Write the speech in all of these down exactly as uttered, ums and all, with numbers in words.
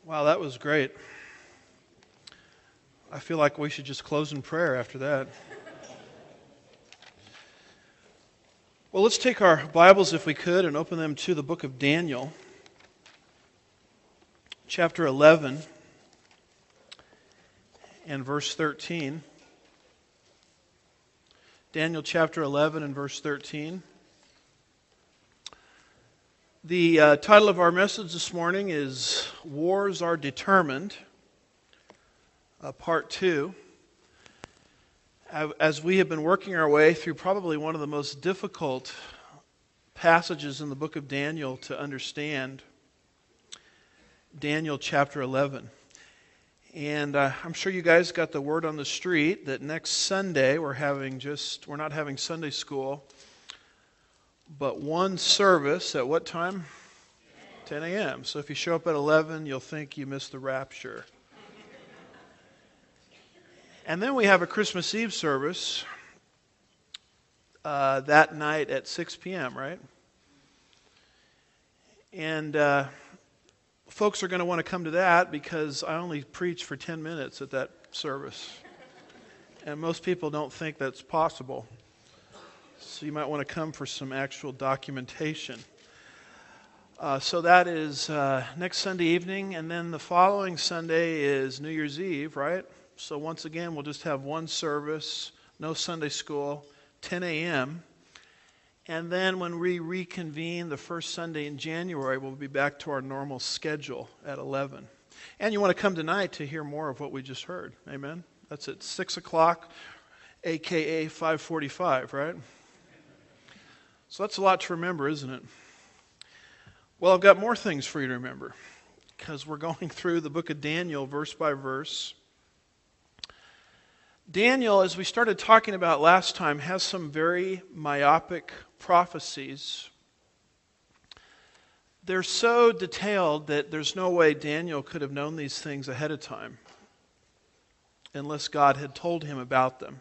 Wow, that was great. I feel like we should just close in prayer after that. Well, let's take our Bibles, if we could, and open them to the book of Daniel, chapter eleven, and verse thirteen. Daniel chapter eleven and verse thirteen. The uh, title of our message this morning is Wars Are Determined, uh, part two. As we have been working our way through probably one of the most difficult passages in the book of Daniel to understand, Daniel chapter eleven. And uh, I'm sure you guys got the word on the street that next Sunday we're having just, we're not having Sunday school, but one service at what time? ten a.m. So if you show up at eleven, you'll think you missed the rapture. And then we have a Christmas Eve service uh, that night at six p.m., right? And uh, folks are going to want to come to that because I only preach for ten minutes at that service. And most people don't think that's possible. So you might want to come for some actual documentation. Uh, so that is uh, next Sunday evening, and then the following Sunday is New Year's Eve, right? So once again, we'll just have one service, no Sunday school, ten a.m. And then when we reconvene the first Sunday in January, we'll be back to our normal schedule at eleven. And you want to come tonight to hear more of what we just heard. Amen? That's at six o'clock, a k a five forty-five, right? So that's a lot to remember, isn't it? Well, I've got more things for you to remember because we're going through the book of Daniel verse by verse. Daniel, as we started talking about last time, has some very myopic prophecies. They're so detailed that there's no way Daniel could have known these things ahead of time unless God had told him about them.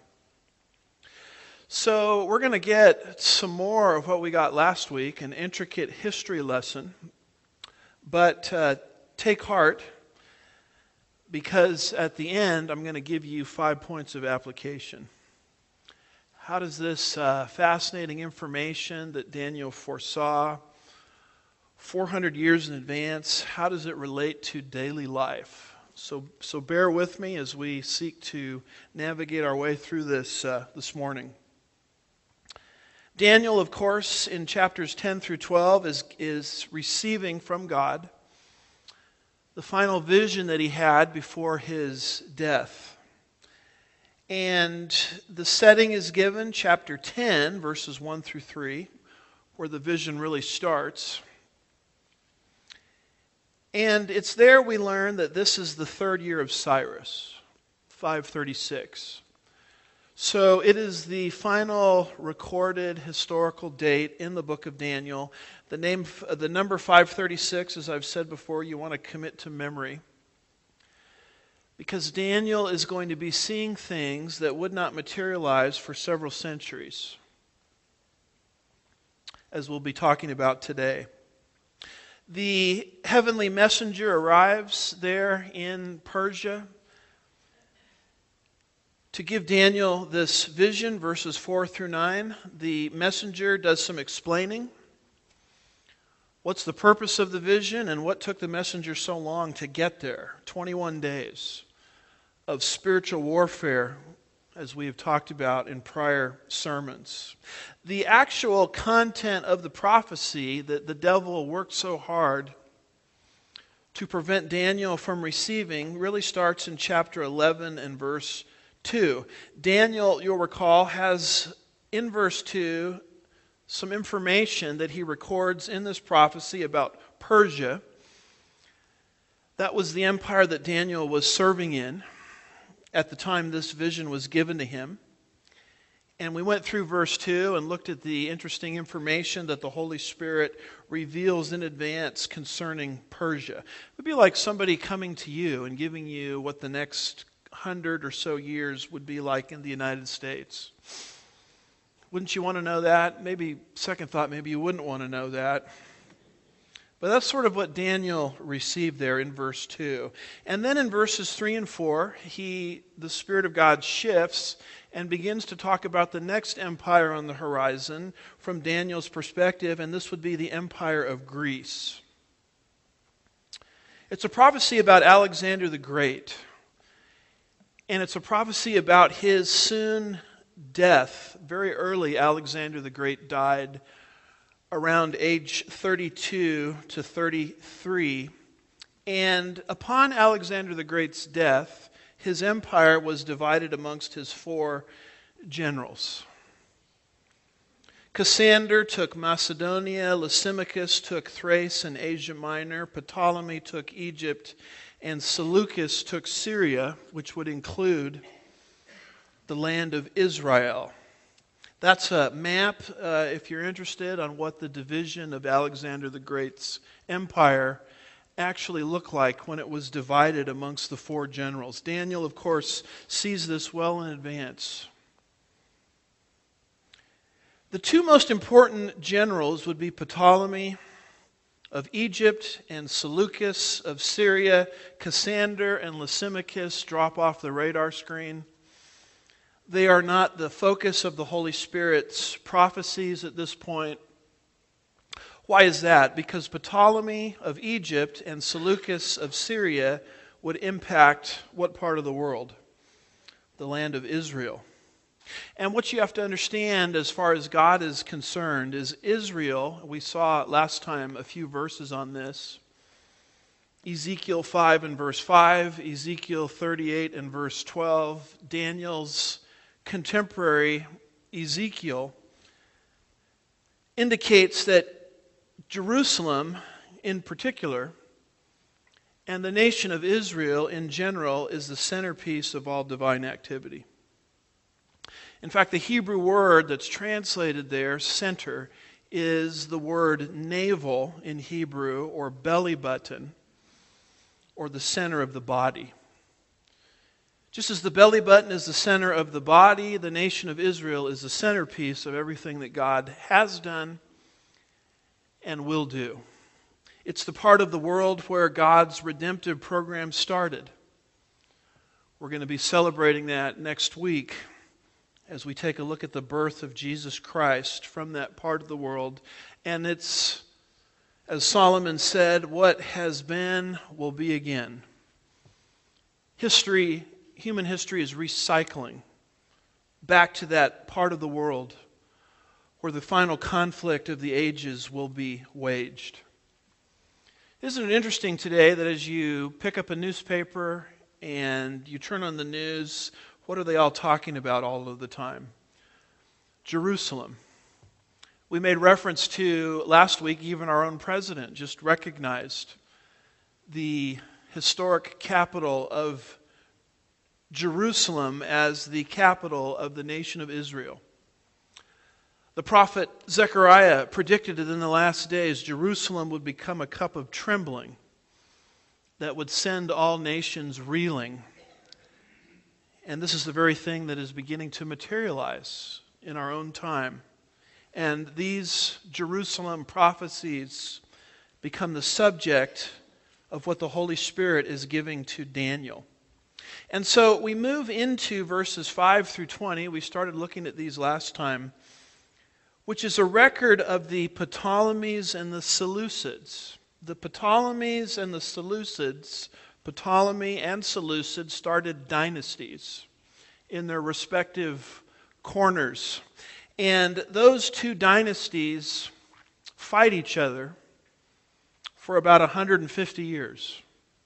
So we're going to get some more of what we got last week, an intricate history lesson. But uh, take heart, because at the end I'm going to give you five points of application. How does this uh, fascinating information that Daniel foresaw four hundred years in advance, how does it relate to daily life? So, so bear with me as we seek to navigate our way through this uh, this morning. Daniel, of course, in chapters ten through twelve is, is receiving from God the final vision that he had before his death. And the setting is given, chapter ten, verses one through three, where the vision really starts. And it's there we learn that this is the third year of Cyrus, five thirty-six. So it is the final recorded historical date in the book of Daniel. The name, the number five thirty-six, as I've said before, you want to commit to memory. Because Daniel is going to be seeing things that would not materialize for several centuries, as we'll be talking about today. The heavenly messenger arrives there in Persia to give Daniel this vision, verses four through nine. The messenger does some explaining. What's the purpose of the vision and what took the messenger so long to get there? twenty-one days of spiritual warfare, as we have talked about in prior sermons. The actual content of the prophecy that the devil worked so hard to prevent Daniel from receiving really starts in chapter eleven and verse two. Daniel, you'll recall, has in verse two some information that he records in this prophecy about Persia. That was the empire that Daniel was serving in at the time this vision was given to him. And we went through verse two and looked at the interesting information that the Holy Spirit reveals in advance concerning Persia. It would be like somebody coming to you and giving you what the next hundred or so years would be like in the United States. Wouldn't you want to know that? Maybe, second thought, maybe you wouldn't want to know that. But that's sort of what Daniel received there in verse two. And then in verses three and four, he, the Spirit of God shifts and begins to talk about the next empire on the horizon from Daniel's perspective, and this would be the empire of Greece. It's a prophecy about Alexander the Great, and it's a prophecy about his soon death. Very early, Alexander the Great died around age thirty-two to thirty-three, and upon Alexander the Great's death, his empire was divided amongst his four generals. Cassander took Macedonia, Lysimachus took Thrace and Asia Minor, Ptolemy took Egypt, and Seleucus took Syria, which would include the land of Israel. That's a map, uh, if you're interested, on what the division of Alexander the Great's empire actually looked like when it was divided amongst the four generals. Daniel, of course, sees this well in advance. The two most important generals would be Ptolemy of Egypt and Seleucus of Syria. Cassander and Lysimachus drop off the radar screen. They are not the focus of the Holy Spirit's prophecies at this point. Why is that? Because Ptolemy of Egypt and Seleucus of Syria would impact what part of the world? The land of Israel. And what you have to understand as far as God is concerned is Israel, we saw last time a few verses on this, Ezekiel five and verse five, Ezekiel thirty-eight and verse twelve, Daniel's contemporary Ezekiel indicates that Jerusalem in particular and the nation of Israel in general is the centerpiece of all divine activity. In fact, the Hebrew word that's translated there, center, is the word navel in Hebrew, or belly button, or the center of the body. Just as the belly button is the center of the body, the nation of Israel is the centerpiece of everything that God has done and will do. It's the part of the world where God's redemptive program started. We're going to be celebrating that next week as we take a look at the birth of Jesus Christ from that part of the world. And it's, as Solomon said, what has been will be again. History, human history is recycling back to that part of the world where the final conflict of the ages will be waged. Isn't it interesting today that as you pick up a newspaper and you turn on the news, what are they all talking about all of the time? Jerusalem. We made reference to, last week, even our own president just recognized the historic capital of Jerusalem as the capital of the nation of Israel. The prophet Zechariah predicted that in the last days Jerusalem would become a cup of trembling that would send all nations reeling. And this is the very thing that is beginning to materialize in our own time. And these Jerusalem prophecies become the subject of what the Holy Spirit is giving to Daniel. And so we move into verses five through twenty. We started looking at these last time, which is a record of the Ptolemies and the Seleucids. The Ptolemies and the Seleucids, Ptolemy and Seleucid started dynasties in their respective corners. And those two dynasties fight each other for about one hundred fifty years.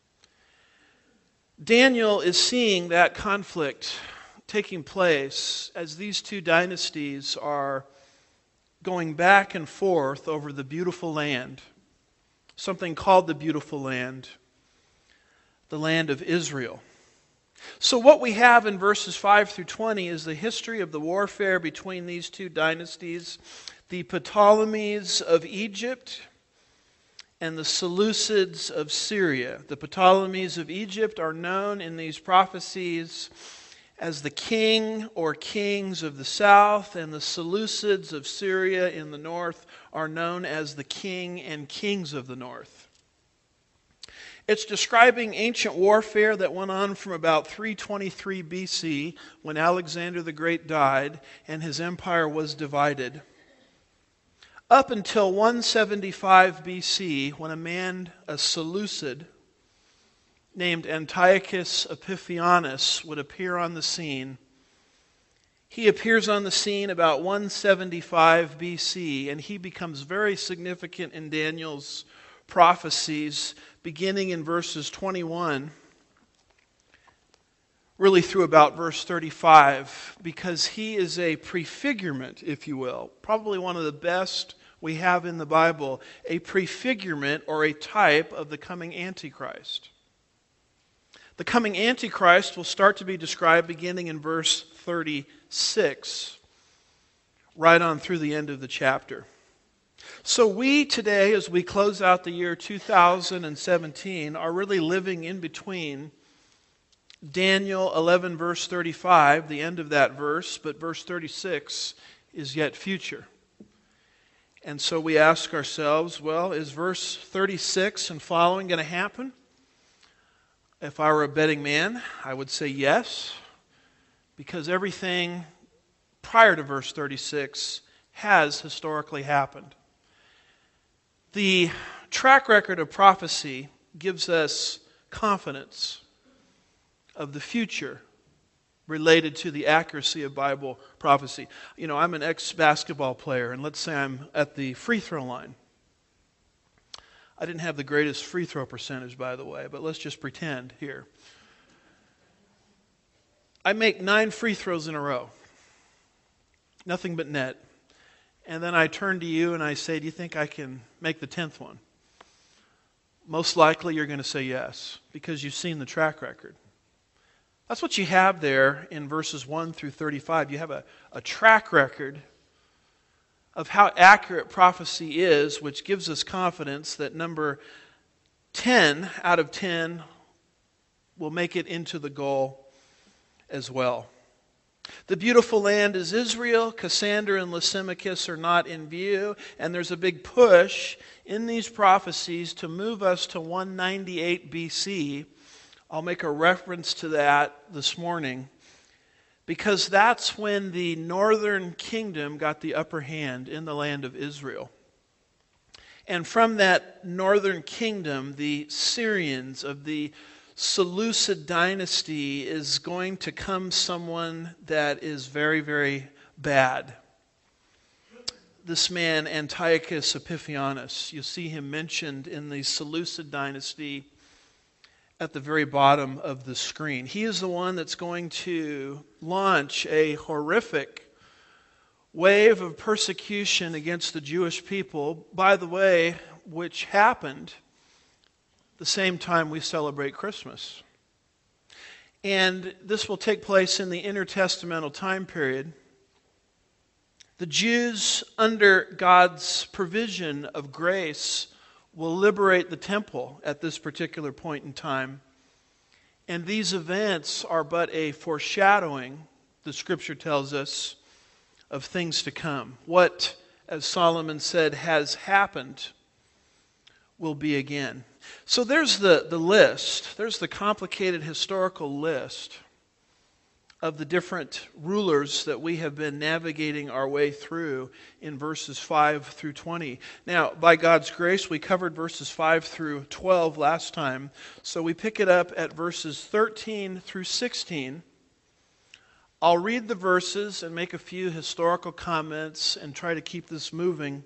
Daniel is seeing that conflict taking place as these two dynasties are going back and forth over the beautiful land, something called the beautiful land, the land of Israel. So what we have in verses five through twenty is the history of the warfare between these two dynasties, the Ptolemies of Egypt and the Seleucids of Syria. The Ptolemies of Egypt are known in these prophecies as the king or kings of the south, and the Seleucids of Syria in the north are known as the king and kings of the north. It's describing ancient warfare that went on from about three twenty-three B C, when Alexander the Great died and his empire was divided, up until one seventy-five B C, when a man, a Seleucid, named Antiochus Epiphanes would appear on the scene. He appears on the scene about one seventy-five B C, and he becomes very significant in Daniel's prophecies, beginning in verses twenty-one, really through about verse thirty-five, because he is a prefigurement, if you will, probably one of the best we have in the Bible, a prefigurement or a type of the coming Antichrist. The coming Antichrist will start to be described beginning in verse thirty-six, right on through the end of the chapter. So we today, as we close out the year two thousand seventeen, are really living in between Daniel eleven, verse thirty-five, the end of that verse, but verse thirty-six is yet future. And so we ask ourselves, well, is verse thirty-six and following going to happen? If I were a betting man, I would say yes, because everything prior to verse thirty-six has historically happened. The track record of prophecy gives us confidence of the future related to the accuracy of Bible prophecy. You know, I'm an ex-basketball player, and let's say I'm at the free throw line. I didn't have the greatest free throw percentage, by the way, but let's just pretend here. I make nine free throws in a row. Nothing but net. And then I turn to you and I say, do you think I can make the tenth one? Most likely you're going to say yes, because you've seen the track record. That's what you have there in verses one through thirty-five. You have a, a track record of how accurate prophecy is, which gives us confidence that number ten out of ten will make it into the goal as well. The beautiful land is Israel. Cassander and Lysimachus are not in view, and there's a big push in these prophecies to move us to one ninety-eight B C. I'll make a reference to that this morning, because that's when the northern kingdom got the upper hand in the land of Israel. And from that northern kingdom, the Syrians of the Seleucid dynasty is going to come someone that is very, very bad. This man, Antiochus Epiphanes, you see him mentioned in the Seleucid dynasty at the very bottom of the screen. He is the one that's going to launch a horrific wave of persecution against the Jewish people, by the way, which happened the same time we celebrate Christmas. And this will take place in the intertestamental time period. The Jews, under God's provision of grace, will liberate the temple at this particular point in time. And these events are but a foreshadowing, the Scripture tells us, of things to come. What, as Solomon said, has happened will be again. So there's the, the list. There's the complicated historical list of the different rulers that we have been navigating our way through in verses five through twenty. Now, by God's grace, we covered verses five through twelve last time, so we pick it up at verses thirteen through sixteen. I'll read the verses and make a few historical comments and try to keep this moving.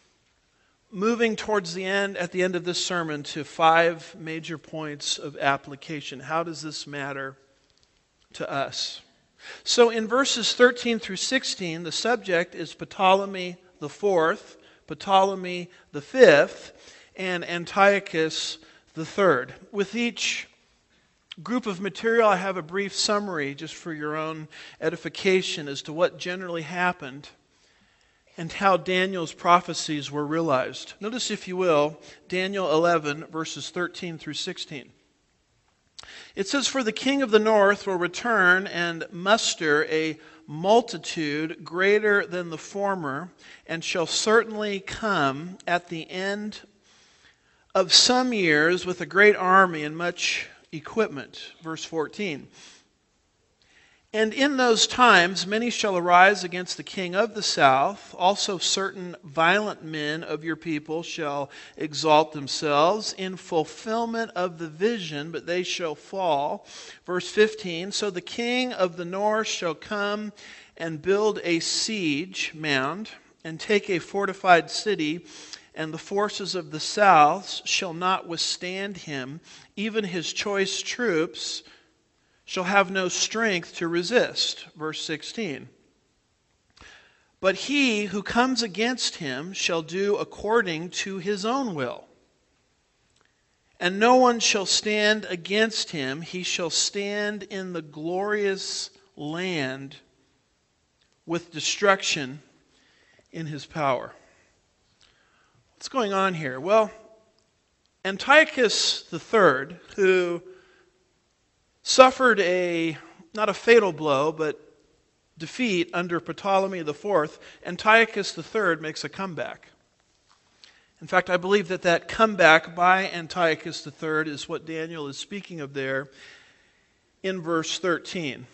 Moving towards the end, at the end of this sermon, to five major points of application. How does this matter to us? So in verses thirteen through sixteen, the subject is Ptolemy the fourth, Ptolemy the fifth, and Antiochus the third. With each group of material, I have a brief summary just for your own edification as to what generally happened and how Daniel's prophecies were realized. Notice, if you will, Daniel eleven, verses thirteen through sixteen. It says, "For the king of the north will return and muster a multitude greater than the former, and shall certainly come at the end of some years with a great army and much equipment." Verse fourteen. "And in those times many shall arise against the king of the south. Also certain violent men of your people shall exalt themselves in fulfillment of the vision, but they shall fall." Verse fifteen. "So the king of the north shall come and build a siege mound and take a fortified city, and the forces of the south shall not withstand him. Even his choice troops shall have no strength to resist." Verse sixteen. "But he who comes against him shall do according to his own will. And no one shall stand against him. He shall stand in the glorious land with destruction in his power." What's going on here? Well, Antiochus the Third, who suffered a, not a fatal blow, but defeat under Ptolemy the Fourth, Antiochus the Third makes a comeback. In fact, I believe that that comeback by Antiochus the Third is what Daniel is speaking of there in verse thirteen.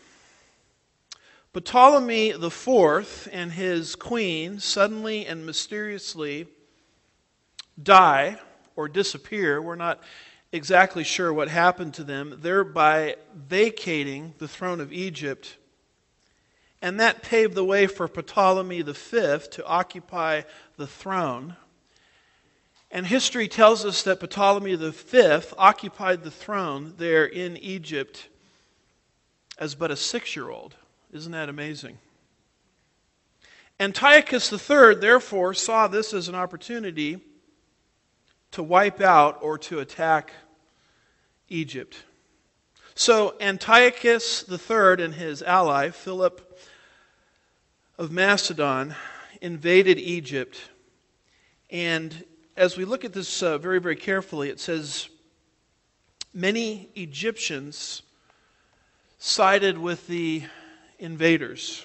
Ptolemy the Fourth and his queen suddenly and mysteriously die or disappear. We're not exactly sure what happened to them, thereby vacating the throne of Egypt. And that paved the way for Ptolemy the Fifth to occupy the throne. And history tells us that Ptolemy the Fifth occupied the throne there in Egypt as but a six-year-old. Isn't that amazing? Antiochus the Third, therefore, saw this as an opportunity to wipe out or to attack Egypt. So Antiochus the Third and his ally, Philip of Macedon, invaded Egypt. And as we look at this uh, very, very carefully, it says, many Egyptians sided with the invaders.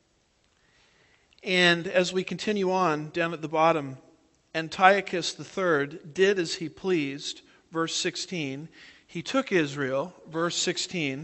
And as we continue on, down at the bottom, Antiochus the Third did as he pleased, verse sixteen. He took Israel, verse sixteen,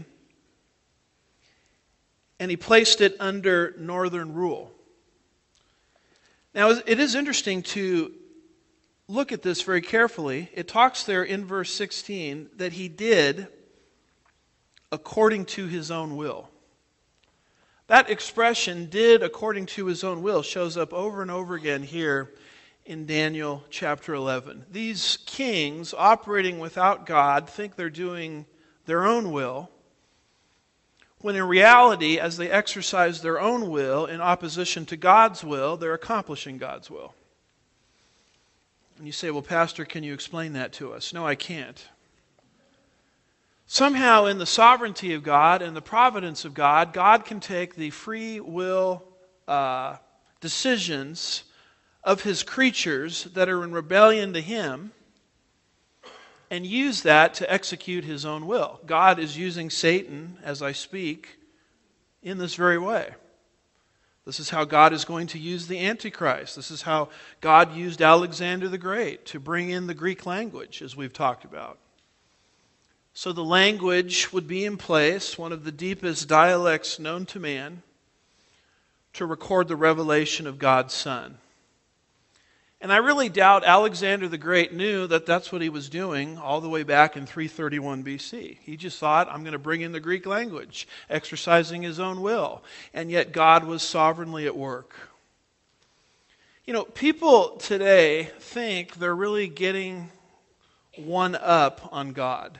and he placed it under northern rule. Now, it is interesting to look at this very carefully. It talks there in verse sixteen that he did according to his own will. That expression, "did according to his own will," shows up over and over again here in Daniel chapter eleven. These kings operating without God think they're doing their own will, when in reality, as they exercise their own will in opposition to God's will, they're accomplishing God's will. And you say, "Well, Pastor, can you explain that to us?" No, I can't. Somehow in the sovereignty of God and the providence of God, God can take the free will uh, decisions of His creatures that are in rebellion to Him and use that to execute His own will. God is using Satan, as I speak, in this very way. This is how God is going to use the Antichrist. This is how God used Alexander the Great to bring in the Greek language, as we've talked about. So the language would be in place, one of the deepest dialects known to man, to record the revelation of God's Son. And I really doubt Alexander the Great knew that that's what he was doing all the way back in three thirty-one B C. He just thought, I'm going to bring in the Greek language, exercising his own will. And yet God was sovereignly at work. You know, people today think they're really getting one up on God.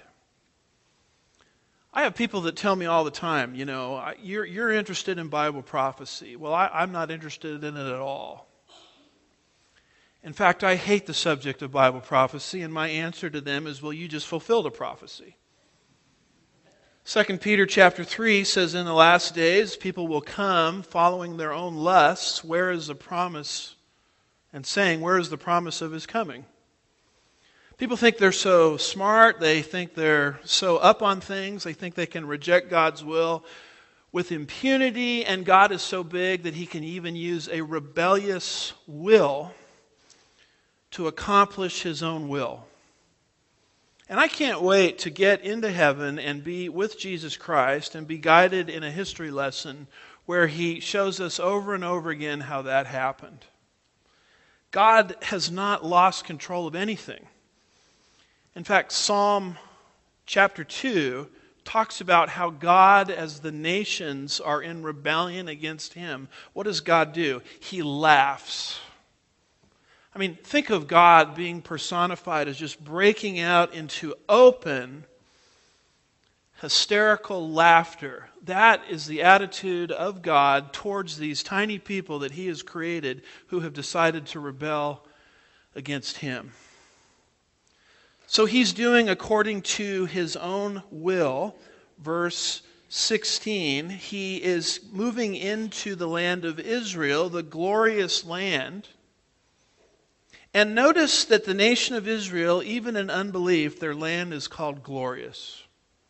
I have people that tell me all the time, you know, you're, you're interested in Bible prophecy. Well, I, I'm not interested in it at all. In fact, I hate the subject of Bible prophecy, and my answer to them is, well, you just fulfilled a prophecy. Second Peter chapter three says, in the last days, people will come following their own lusts. Where is the promise? And saying, where is the promise of His coming? People think they're so smart, they think they're so up on things, they think they can reject God's will with impunity, and God is so big that he can even use a rebellious will to accomplish his own will. And I can't wait to get into heaven and be with Jesus Christ and be guided in a history lesson where he shows us over and over again how that happened. God has not lost control of anything. In fact, Psalm chapter two talks about how God, as the nations are in rebellion against him, what does God do? He laughs. I mean, think of God being personified as just breaking out into open, hysterical laughter. That is the attitude of God towards these tiny people that he has created who have decided to rebel against him. So he's doing according to his own will. Verse sixteen, he is moving into the land of Israel, the glorious land. And notice that the nation of Israel, even in unbelief, their land is called glorious.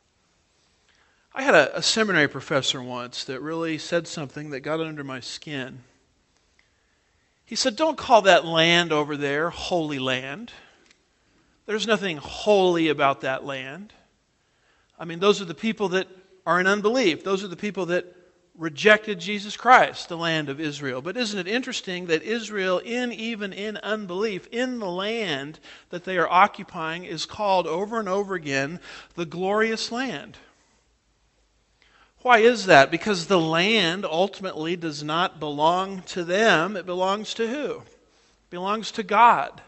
I had a, a seminary professor once that really said something that got under my skin. He said, don't call that land over there Holy Land. There's nothing holy about that land. I mean, those are the people that are in unbelief. Those are the people that rejected Jesus Christ, the land of Israel. But isn't it interesting that Israel, in even in unbelief, in the land that they are occupying, is called over and over again the glorious land? Why is that? Because the land ultimately does not belong to them. It belongs to who? It belongs to God.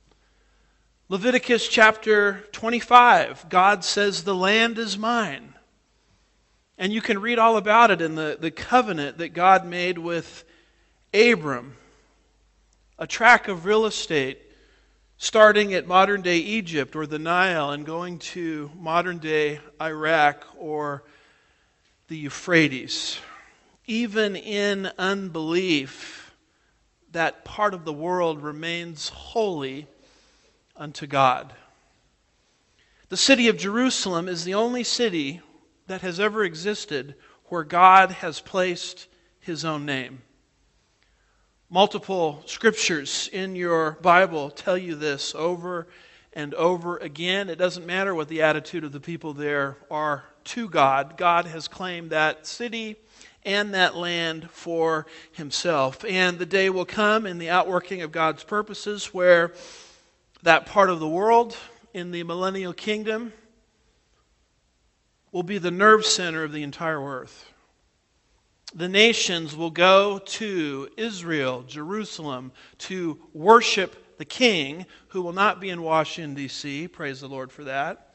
Leviticus chapter twenty-five, God says, the land is mine. And you can read all about it in the, the covenant that God made with Abram. A tract of real estate starting at modern-day Egypt or the Nile and going to modern-day Iraq or the Euphrates. Even in unbelief, that part of the world remains holy unto God. The city of Jerusalem is the only city that has ever existed where God has placed his own name. Multiple scriptures in your Bible tell you this over and over again. It doesn't matter what the attitude of the people there are to God. God has claimed that city and that land for himself. And the day will come in the outworking of God's purposes where that part of the world in the millennial kingdom will be the nerve center of the entire earth. The nations will go to Israel, Jerusalem, to worship the King, who will not be in Washington, D C, praise the Lord for that,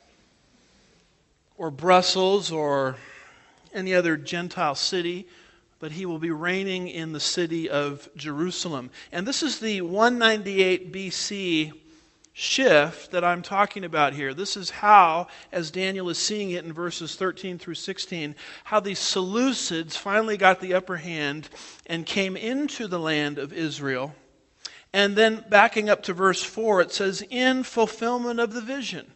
or Brussels, or any other Gentile city, but he will be reigning in the city of Jerusalem. And this is the one ninety-eight B C shift that I'm talking about here. This is how, as Daniel is seeing it in verses thirteen through sixteen, how the Seleucids finally got the upper hand and came into the land of Israel. And then backing up to verse four, it says, in fulfillment of the vision.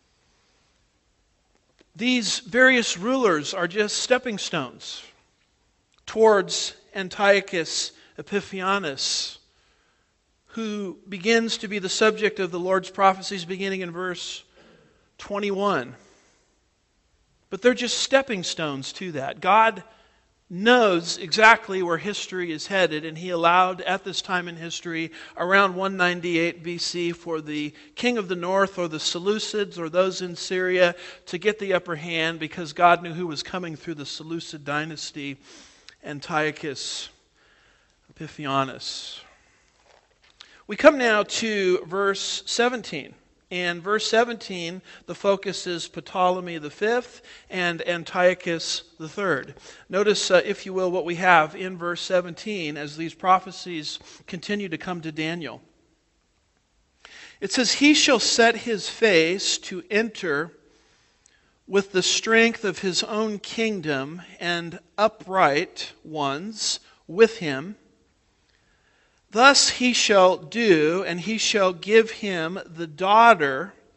These various rulers are just stepping stones towards Antiochus Epiphanes, who begins to be the subject of the Lord's prophecies beginning in verse twenty-one. But they're just stepping stones to that. God knows exactly where history is headed, and he allowed at this time in history, around one ninety-eight B C, for the king of the north or the Seleucids or those in Syria to get the upper hand, because God knew who was coming through the Seleucid dynasty, Antiochus Epiphanes. We come now to verse seventeen. And verse seventeen, the focus is Ptolemy the fifth and Antiochus the third. Notice, uh, if you will, what we have in verse seventeen as these prophecies continue to come to Daniel. It says, he shall set his face to enter with the strength of his own kingdom, and upright ones with him. Thus he shall do, and he shall give him the daughter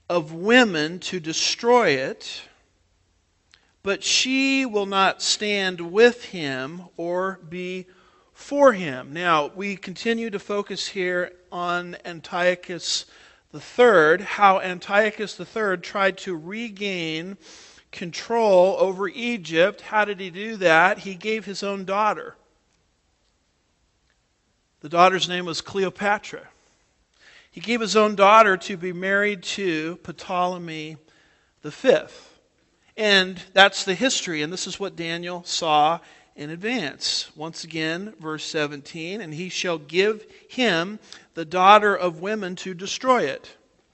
of women to destroy it, but she will not stand with him or be for him. Now, we continue to focus here on Antiochus the Third, how Antiochus the Third tried to regain control over Egypt. How did he do that? He gave his own daughter. The daughter's name was Cleopatra. He gave his own daughter to be married to Ptolemy the Fifth. And that's the history, and this is what Daniel saw in advance. Once again, verse seventeen, and he shall give him the daughter of women to destroy it.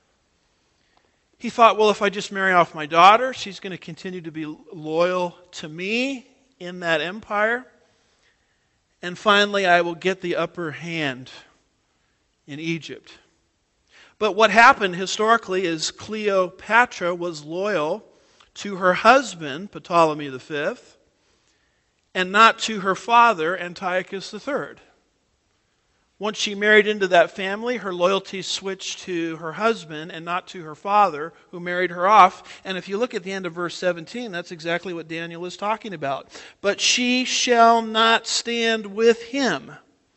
He thought, well, if I just marry off my daughter, she's going to continue to be loyal to me in that empire. And finally, I will get the upper hand in Egypt. But what happened historically is Cleopatra was loyal to her husband, Ptolemy the Fifth, and not to her father, Antiochus the Third. Once she married into that family, her loyalty switched to her husband and not to her father, who married her off. And if you look at the end of verse seventeen, that's exactly what Daniel is talking about. But she shall not stand with him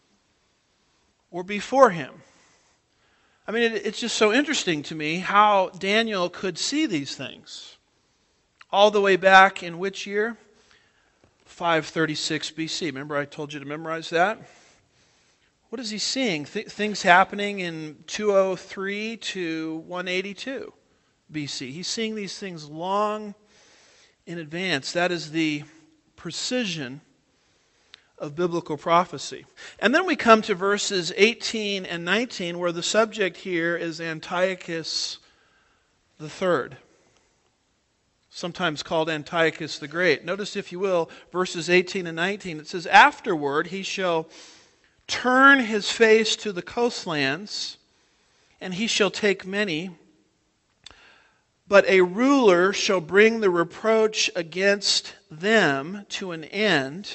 or before him. I mean, it, it's just so interesting to me how Daniel could see these things. All the way back in which year? five thirty-six B C. Remember I told you to memorize that? What is he seeing? Th- things happening in two oh three to one eighty-two B C. He's seeing these things long in advance. That is the precision of biblical prophecy. And then we come to verses eighteen and nineteen, where the subject here is Antiochus the Third, sometimes called Antiochus the Great. Notice, if you will, verses eighteen and nineteen. It says, afterward he shall turn his face to the coastlands, and he shall take many. But a ruler shall bring the reproach against them to an end,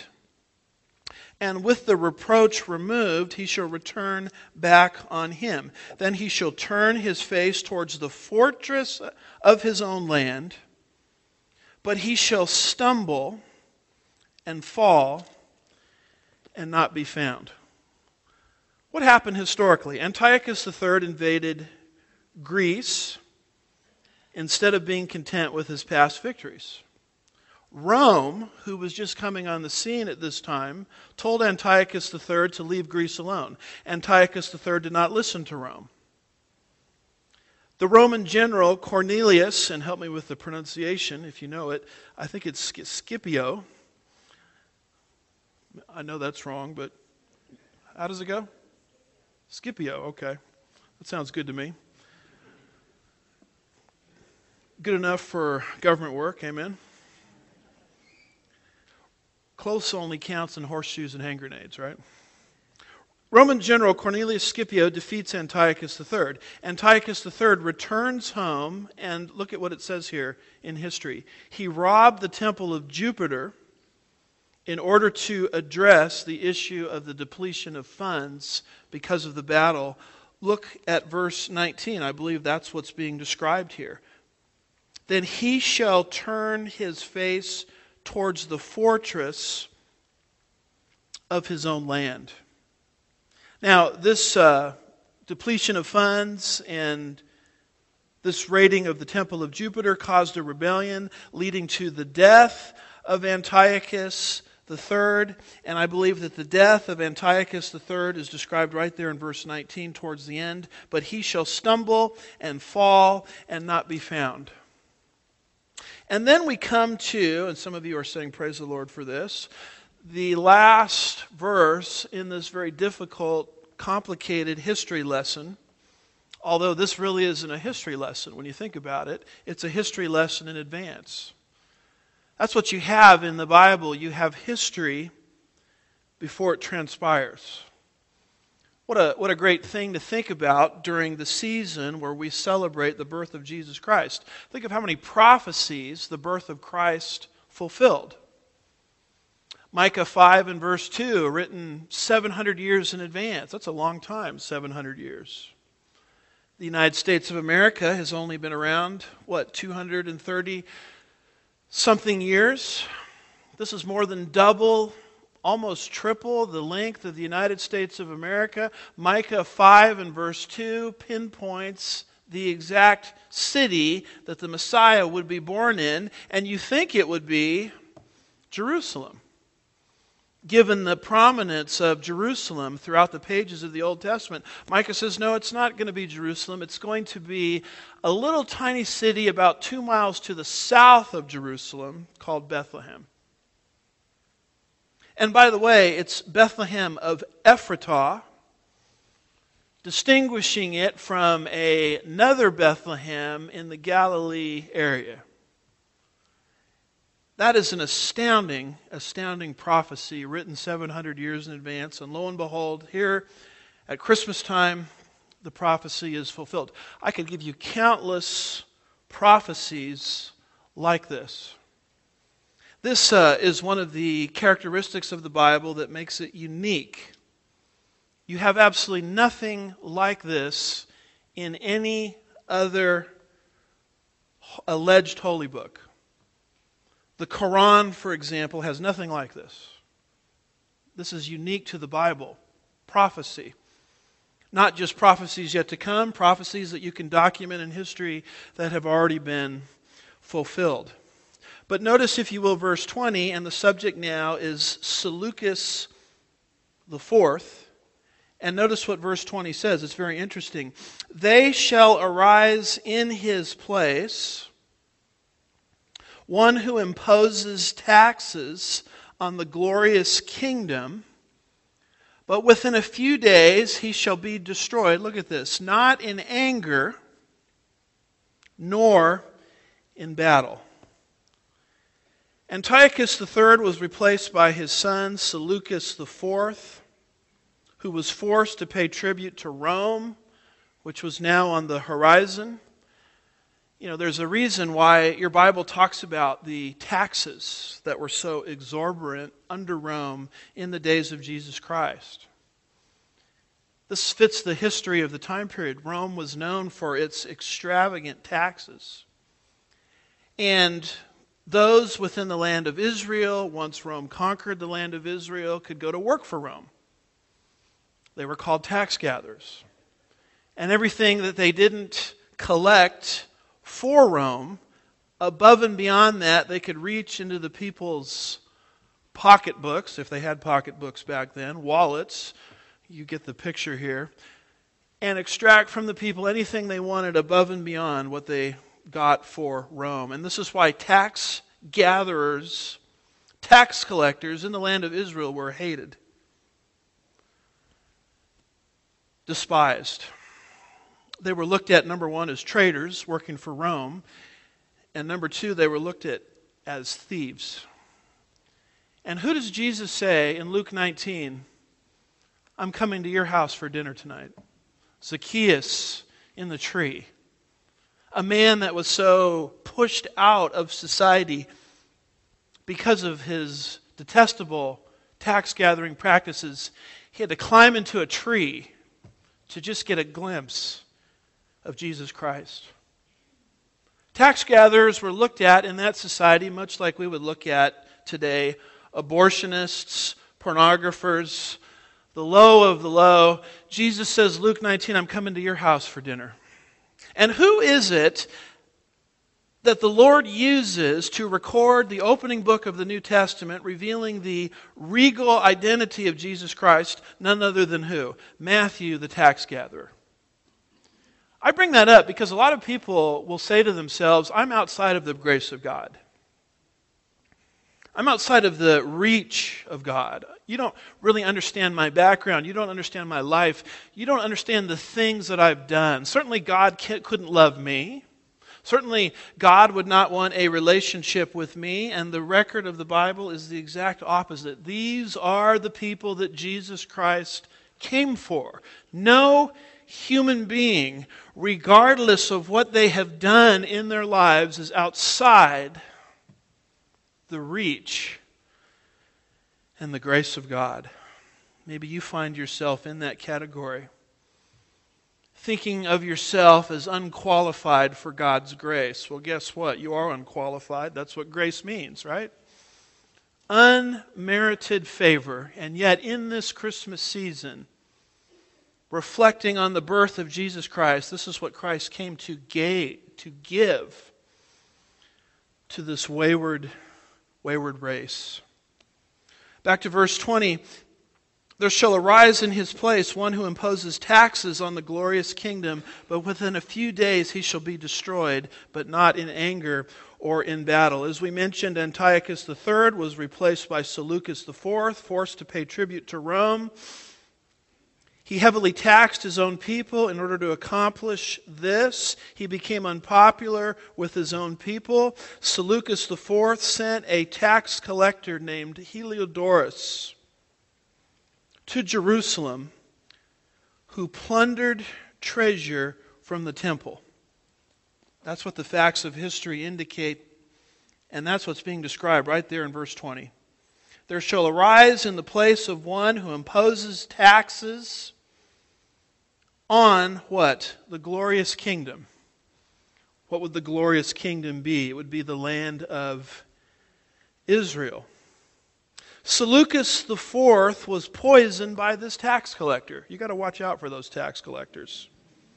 and with the reproach removed, he shall return back on him. Then he shall turn his face towards the fortress of his own land, but he shall stumble and fall and not be found. What happened historically? Antiochus the Third invaded Greece instead of being content with his past victories. Rome, who was just coming on the scene at this time, told Antiochus the Third to leave Greece alone. Antiochus the Third did not listen to Rome. The Roman general Cornelius, and help me with the pronunciation if you know it, I think it's Scipio. I know that's wrong, but how does it go? Scipio, okay. That sounds good to me. Good enough for government work, amen? Close only counts in horseshoes and hand grenades, right? Roman general Cornelius Scipio defeats Antiochus the Third. Antiochus the Third returns home, and look at what it says here in history. He robbed the temple of Jupiter in order to address the issue of the depletion of funds because of the battle. Look at verse nineteen. I believe that's what's being described here. Then he shall turn his face towards the fortress of his own land. Now, this uh, depletion of funds and this raiding of the temple of Jupiter caused a rebellion, leading to the death of Antiochus the Third. And I believe that the death of Antiochus the Third is described right there in verse nineteen towards the end. But he shall stumble and fall and not be found. And then we come to, and some of you are saying, praise the Lord for this, the last verse in this very difficult, complicated history lesson. Although this really isn't a history lesson when you think about it, it's a history lesson in advance. That's what you have in the Bible. You have history before it transpires. What a, what a great thing to think about during the season where we celebrate the birth of Jesus Christ. Think of how many prophecies the birth of Christ fulfilled. Micah five and verse two, written seven hundred years in advance. That's a long time, seven hundred years. The United States of America has only been around, what, two hundred thirty something years. This is more than double, almost triple the length of the United States of America. Micah five and verse two pinpoints the exact city that the Messiah would be born in, and you think it would be Jerusalem, given the prominence of Jerusalem throughout the pages of the Old Testament. Micah says, no, it's not going to be Jerusalem. It's going to be a little tiny city about two miles to the south of Jerusalem called Bethlehem. And by the way, it's Bethlehem of Ephratah, distinguishing it from a, another Bethlehem in the Galilee area. That is an astounding, astounding prophecy written seven hundred years in advance. And lo and behold, here at Christmas time, the prophecy is fulfilled. I could give you countless prophecies like this. This uh, is one of the characteristics of the Bible that makes it unique. You have absolutely nothing like this in any other alleged holy book. The Quran, for example, has nothing like this. This is unique to the Bible. Prophecy. Not just prophecies yet to come, prophecies that you can document in history that have already been fulfilled. But notice, if you will, verse twenty, and the subject now is Seleucus the Fourth. And notice what verse twenty says. It's very interesting. They shall arise in his place, one who imposes taxes on the glorious kingdom, but within a few days he shall be destroyed. Look at this. Not in anger, nor in battle. Antiochus the Third was replaced by his son Seleucus the Fourth, who was forced to pay tribute to Rome, which was now on the horizon. You know, there's a reason why your Bible talks about the taxes that were so exorbitant under Rome in the days of Jesus Christ. This fits the history of the time period. Rome was known for its extravagant taxes. And those within the land of Israel, once Rome conquered the land of Israel, could go to work for Rome. They were called tax gatherers. And everything that they didn't collect for Rome, above and beyond that, they could reach into the people's pocketbooks, if they had pocketbooks back then, wallets, you get the picture here, and extract from the people anything they wanted above and beyond what they got for Rome. And this is why tax gatherers, tax collectors in the land of Israel were hated, despised. They were looked at, number one, as traitors working for Rome, and number two, they were looked at as thieves. And who does Jesus say in Luke nineteen, I'm coming to your house for dinner tonight? Zacchaeus in the tree. A man that was so pushed out of society because of his detestable tax-gathering practices, he had to climb into a tree to just get a glimpse of Jesus Christ. Tax gatherers were looked at in that society much like we would look at today abortionists, pornographers, the low of the low. Jesus says, Luke nineteen, I'm coming to your house for dinner. And who is it that the Lord uses to record the opening book of the New Testament, revealing the regal identity of Jesus Christ? None other than who? Matthew, the tax gatherer. I bring that up because a lot of people will say to themselves, I'm outside of the grace of God. I'm outside of the reach of God. You don't really understand my background. You don't understand my life. You don't understand the things that I've done. Certainly God couldn't love me. Certainly God would not want a relationship with me. And the record of the Bible is the exact opposite. These are the people that Jesus Christ came for. No human being, regardless of what they have done in their lives, is outside the reach and the grace of God. Maybe you find yourself in that category. thinking of yourself as unqualified for God's grace. Well, guess what? You are unqualified. That's what grace means, right? Unmerited favor. And yet, in this Christmas season, reflecting on the birth of Jesus Christ, this is what Christ came to, ga- to give to this wayward, wayward race. Back to verse twenty. There shall arise in his place one who imposes taxes on the glorious kingdom, but within a few days he shall be destroyed, but not in anger or in battle. As we mentioned, Antiochus the third was replaced by Seleucus the fourth, forced to pay tribute to Rome. He heavily taxed his own people in order to accomplish this. He became unpopular with his own people. Seleucus the fourth sent a tax collector named Heliodorus to Jerusalem, who plundered treasure from the temple. That's what the facts of history indicate, and that's what's being described right there in verse twenty. There shall arise in the place of one who imposes taxes on what? The glorious kingdom. What would the glorious kingdom be? It would be the land of Israel. Seleucus the fourth was poisoned by this tax collector. You've got to watch out for those tax collectors.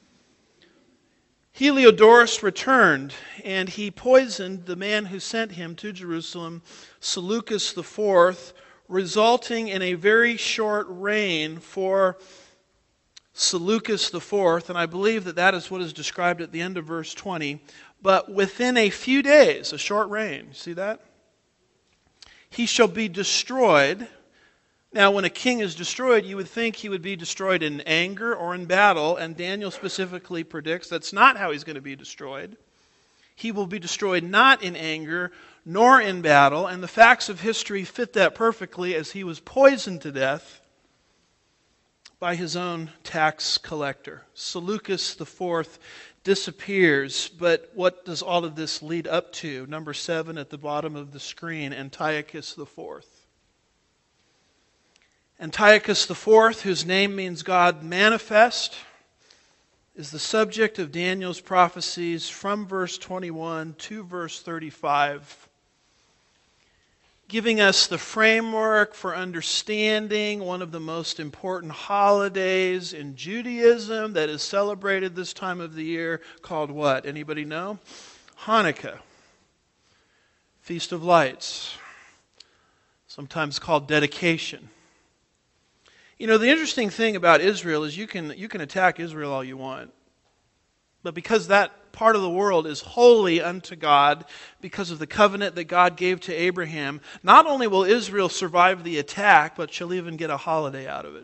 Heliodorus returned, and he poisoned the man who sent him to Jerusalem, Seleucus the fourth, resulting in a very short reign for Seleucus the fourth, and I believe that that is what is described at the end of verse twenty. But within a few days, a short reign, see that? He shall be destroyed. Now, when a king is destroyed, you would think he would be destroyed in anger or in battle, and Daniel specifically predicts that's not how he's going to be destroyed. He will be destroyed not in anger nor in battle, and the facts of history fit that perfectly, as he was poisoned to death by his own tax collector. Seleucus the fourth disappears, but what does all of this lead up to? Number seven at the bottom of the screen, Antiochus the fourth. Antiochus the fourth, whose name means God manifest, is the subject of Daniel's prophecies from verse twenty-one to verse thirty-five, giving us the framework for understanding one of the most important holidays in Judaism that is celebrated this time of the year, called what? Anybody know? Hanukkah. Feast of Lights. Sometimes called dedication. You know, the interesting thing about Israel is you can, you can attack Israel all you want. But because that part of the world is holy unto God, because of the covenant that God gave to Abraham, not only will Israel survive the attack, but she'll even get a holiday out of it.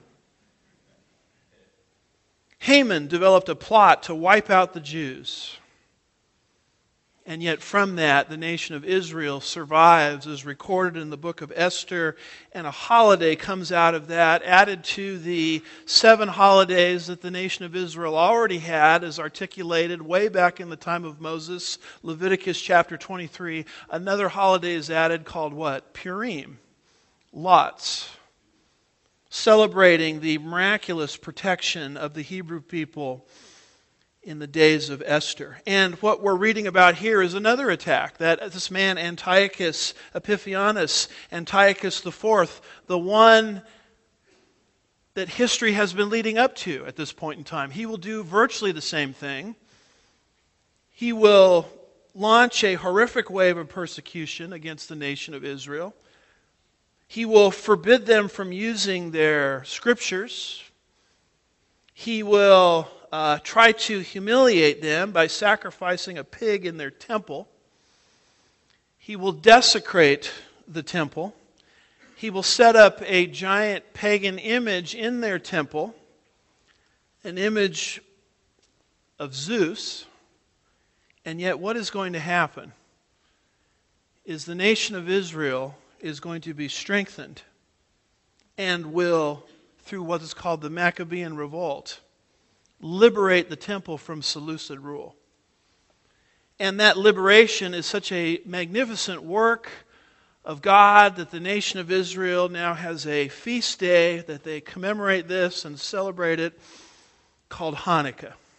Haman developed a plot to wipe out the Jews. And yet from that, the nation of Israel survives, as recorded in the book of Esther, and a holiday comes out of that, added to the seven holidays that the nation of Israel already had, as articulated way back in the time of Moses, Leviticus chapter twenty-three. Another holiday is added called what? Purim, lots, celebrating the miraculous protection of the Hebrew people in the days of Esther. And what we're reading about here is another attack, that this man Antiochus Epiphanes, Antiochus the fourth, the one that history has been leading up to at this point in time. He will do virtually the same thing. He will launch a horrific wave of persecution against the nation of Israel. He will forbid them from using their scriptures. He will Uh, try to humiliate them by sacrificing a pig in their temple. He will desecrate the temple. He will set up a giant pagan image in their temple, an image of Zeus. And yet what is going to happen is the nation of Israel is going to be strengthened and will, through what is called the Maccabean Revolt, liberate the temple from Seleucid rule. And that liberation is such a magnificent work of God that the nation of Israel now has a feast day that they commemorate this and celebrate it, called Hanukkah.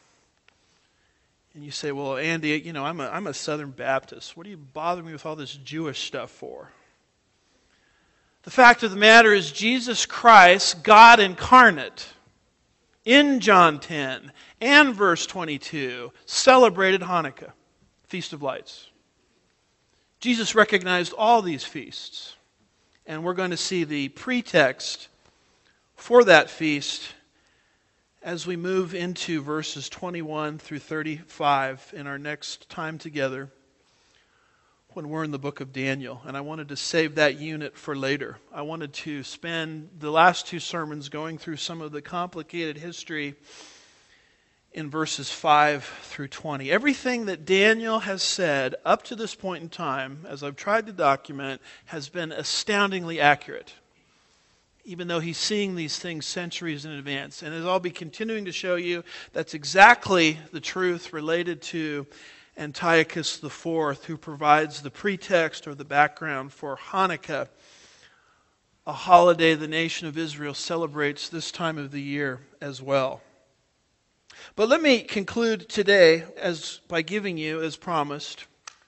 And you say, well, Andy, you know, I'm a, I'm a Southern Baptist. What are you bothering me with all this Jewish stuff for? The fact of the matter is Jesus Christ, God incarnate, in John ten and verse twenty-two, celebrated Hanukkah, Feast of Lights. Jesus recognized all these feasts. And we're going to see the pretext for that feast as we move into verses twenty-one through thirty-five in our next time together when we're in the book of Daniel. And I wanted to save that unit for later. I wanted to spend the last two sermons going through some of the complicated history in verses five through twenty. Everything that Daniel has said up to this point in time, as I've tried to document, has been astoundingly accurate, even though he's seeing these things centuries in advance. And as I'll be continuing to show you, that's exactly the truth related to Antiochus the Fourth, who provides the pretext or the background for Hanukkah, a holiday the nation of Israel celebrates this time of the year as well. But let me conclude today as by giving you, as promised,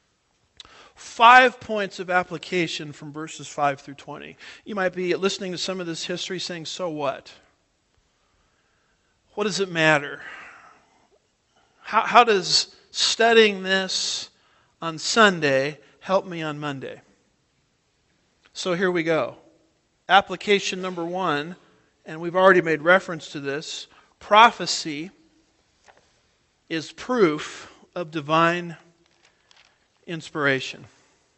five points of application from verses five through twenty. You might be listening to some of this history saying, so what? What does it matter? How, how does studying this on Sunday help me on Monday? So here we go. Application number one, and we've already made reference to this, prophecy is proof of divine inspiration.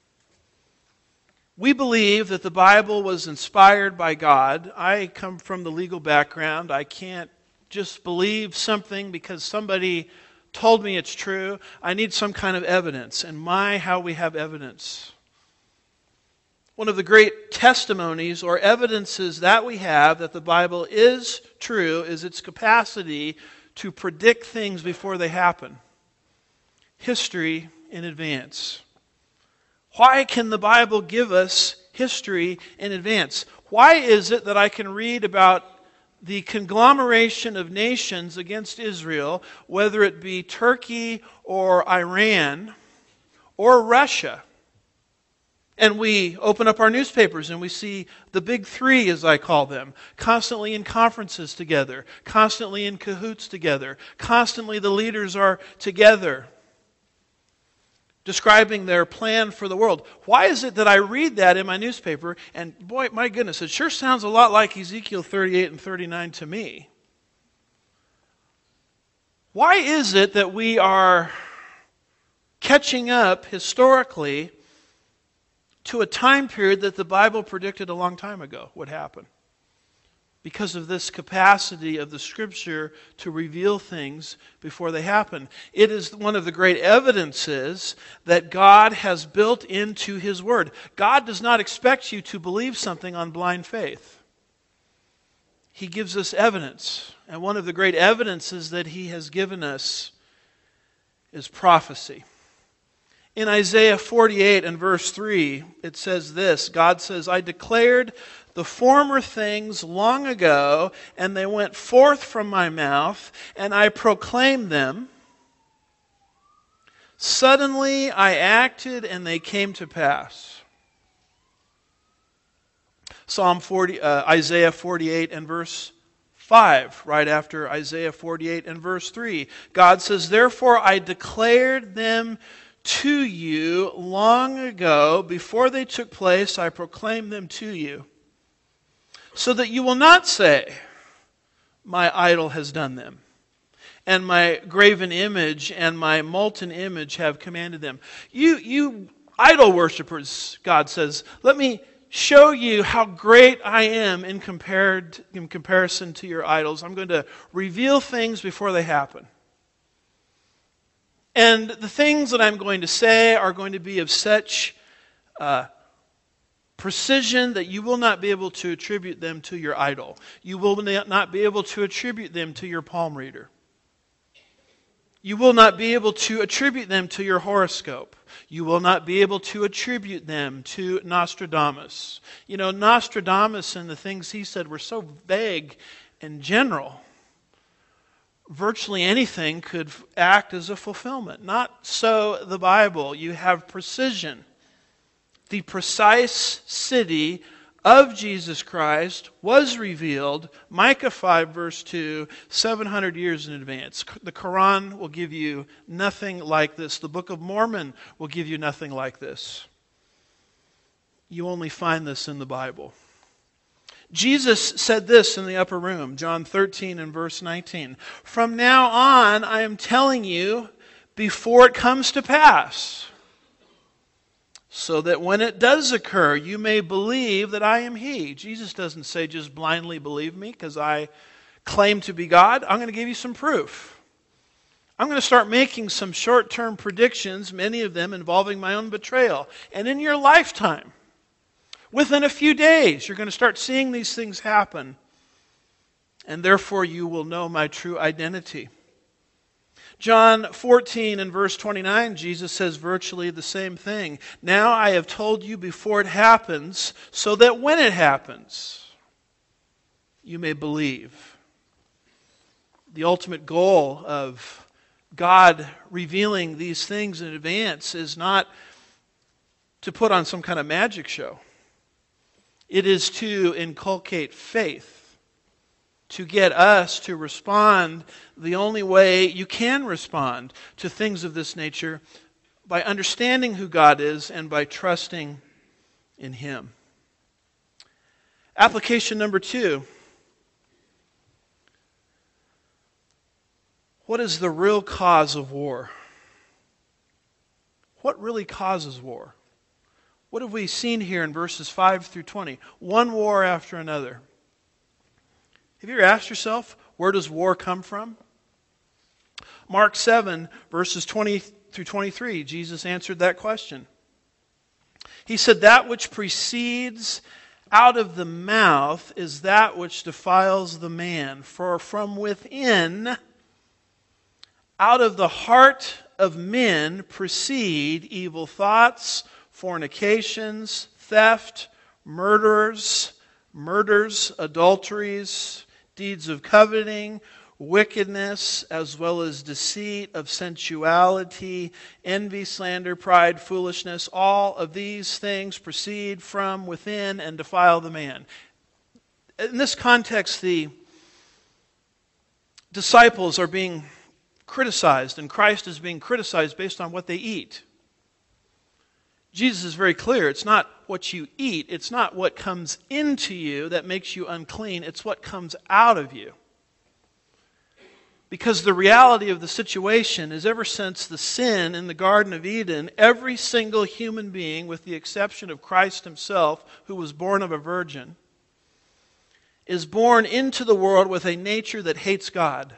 We believe that the Bible was inspired by God. I come from the legal background. I can't just believe something because somebody told me it's true. I need some kind of evidence. And my, how we have evidence. One of the great testimonies or evidences that we have that the Bible is true is its capacity to predict things before they happen. History in advance. Why can the Bible give us history in advance? Why is it that I can read about the conglomeration of nations against Israel, whether it be Turkey or Iran or Russia, and we open up our newspapers and we see the big three, as I call them, constantly in conferences together, constantly in cahoots together, constantly the leaders are together, describing their plan for the world. Why is it that I read that in my newspaper, and boy, my goodness, it sure sounds a lot like Ezekiel thirty-eight and thirty-nine to me? Why is it that we are catching up historically to a time period that the Bible predicted a long time ago would happen? Because of this capacity of the Scripture to reveal things before they happen. It is one of the great evidences that God has built into His Word. God does not expect you to believe something on blind faith. He gives us evidence. And one of the great evidences that He has given us is prophecy. In Isaiah forty-eight and verse three, it says this, God says, I declared the former things long ago, and they went forth from my mouth, and I proclaimed them. Suddenly I acted, and they came to pass. Psalm forty, uh, Isaiah forty-eight and verse five, right after Isaiah forty-eight and verse three. God says, therefore I declared them to you long ago. Before they took place, I proclaimed them to you. So that you will not say, my idol has done them, and my graven image and my molten image have commanded them. You, you idol worshippers, God says, let me show you how great I am in, compared, in comparison to your idols. I'm going to reveal things before they happen. And the things that I'm going to say are going to be of such uh, precision that you will not be able to attribute them to your idol. You will not be able to attribute them to your palm reader. You will not be able to attribute them to your horoscope. You will not be able to attribute them to Nostradamus. You know, Nostradamus and the things he said were so vague and general. virtually anything could act as a fulfillment. Not so the Bible. You have precision. The precise city of Jesus Christ was revealed, Micah five verse two, seven hundred years in advance. The Quran will give you nothing like this. The Book of Mormon will give you nothing like this. You only find this in the Bible. Jesus said this in the upper room, John thirteen and verse nineteen. From now on, I am telling you before it comes to pass, so that when it does occur, you may believe that I am He. Jesus doesn't say just blindly believe me because I claim to be God. I'm going to give you some proof. I'm going to start making some short-term predictions, many of them involving my own betrayal. And in your lifetime, within a few days, you're going to start seeing these things happen. And therefore, you will know my true identity. John fourteen and verse twenty-nine, Jesus says virtually the same thing. Now I have told you before it happens, so that when it happens, you may believe. The ultimate goal of God revealing these things in advance is not to put on some kind of magic show. It is to inculcate faith. To get us to respond the only way you can respond to things of this nature, by understanding who God is and by trusting in Him. Application number two. What is the real cause of war? What really causes war? What have we seen here in verses five through twenty? One war after another. Have you ever asked yourself, where does war come from? Mark seven, verses twenty through twenty-three, Jesus answered that question. He said, that which proceeds out of the mouth is that which defiles the man. For from within, out of the heart of men proceed evil thoughts, fornications, theft, murderers, murders, adulteries, deeds of coveting, wickedness, as well as deceit of sensuality, envy, slander, pride, foolishness. All of these things proceed from within and defile the man. In this context, the disciples are being criticized, and Christ is being criticized based on what they eat. Jesus is very clear. It's not what you eat. It's not what comes into you that makes you unclean. It's what comes out of you. Because the reality of the situation is, ever since the sin in the Garden of Eden, every single human being, with the exception of Christ Himself, who was born of a virgin, is born into the world with a nature that hates God.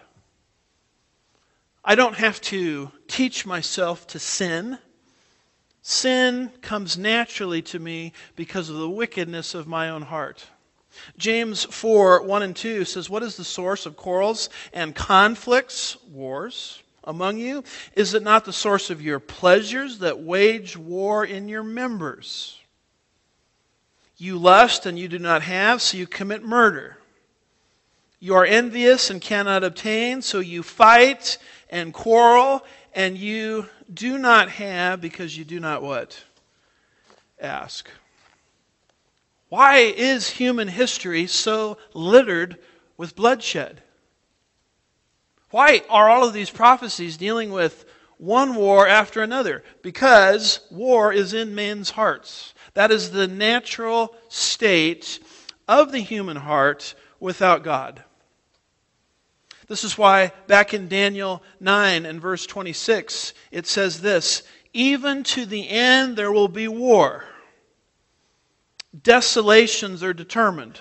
I don't have to teach myself to sin. Sin comes naturally to me because of the wickedness of my own heart. James four, one and two says, what is the source of quarrels and conflicts, wars, among you? Is it not the source of your pleasures that wage war in your members? You lust and you do not have, so you commit murder. You are envious and cannot obtain, so you fight and quarrel, and you do not have because you do not what? Ask. Why is human history so littered with bloodshed? Why are all of these prophecies dealing with one war after another? Because war is in men's hearts. That is the natural state of the human heart without God. This is why back in Daniel nine and verse twenty-six, it says this, even to the end there will be war. Desolations are determined.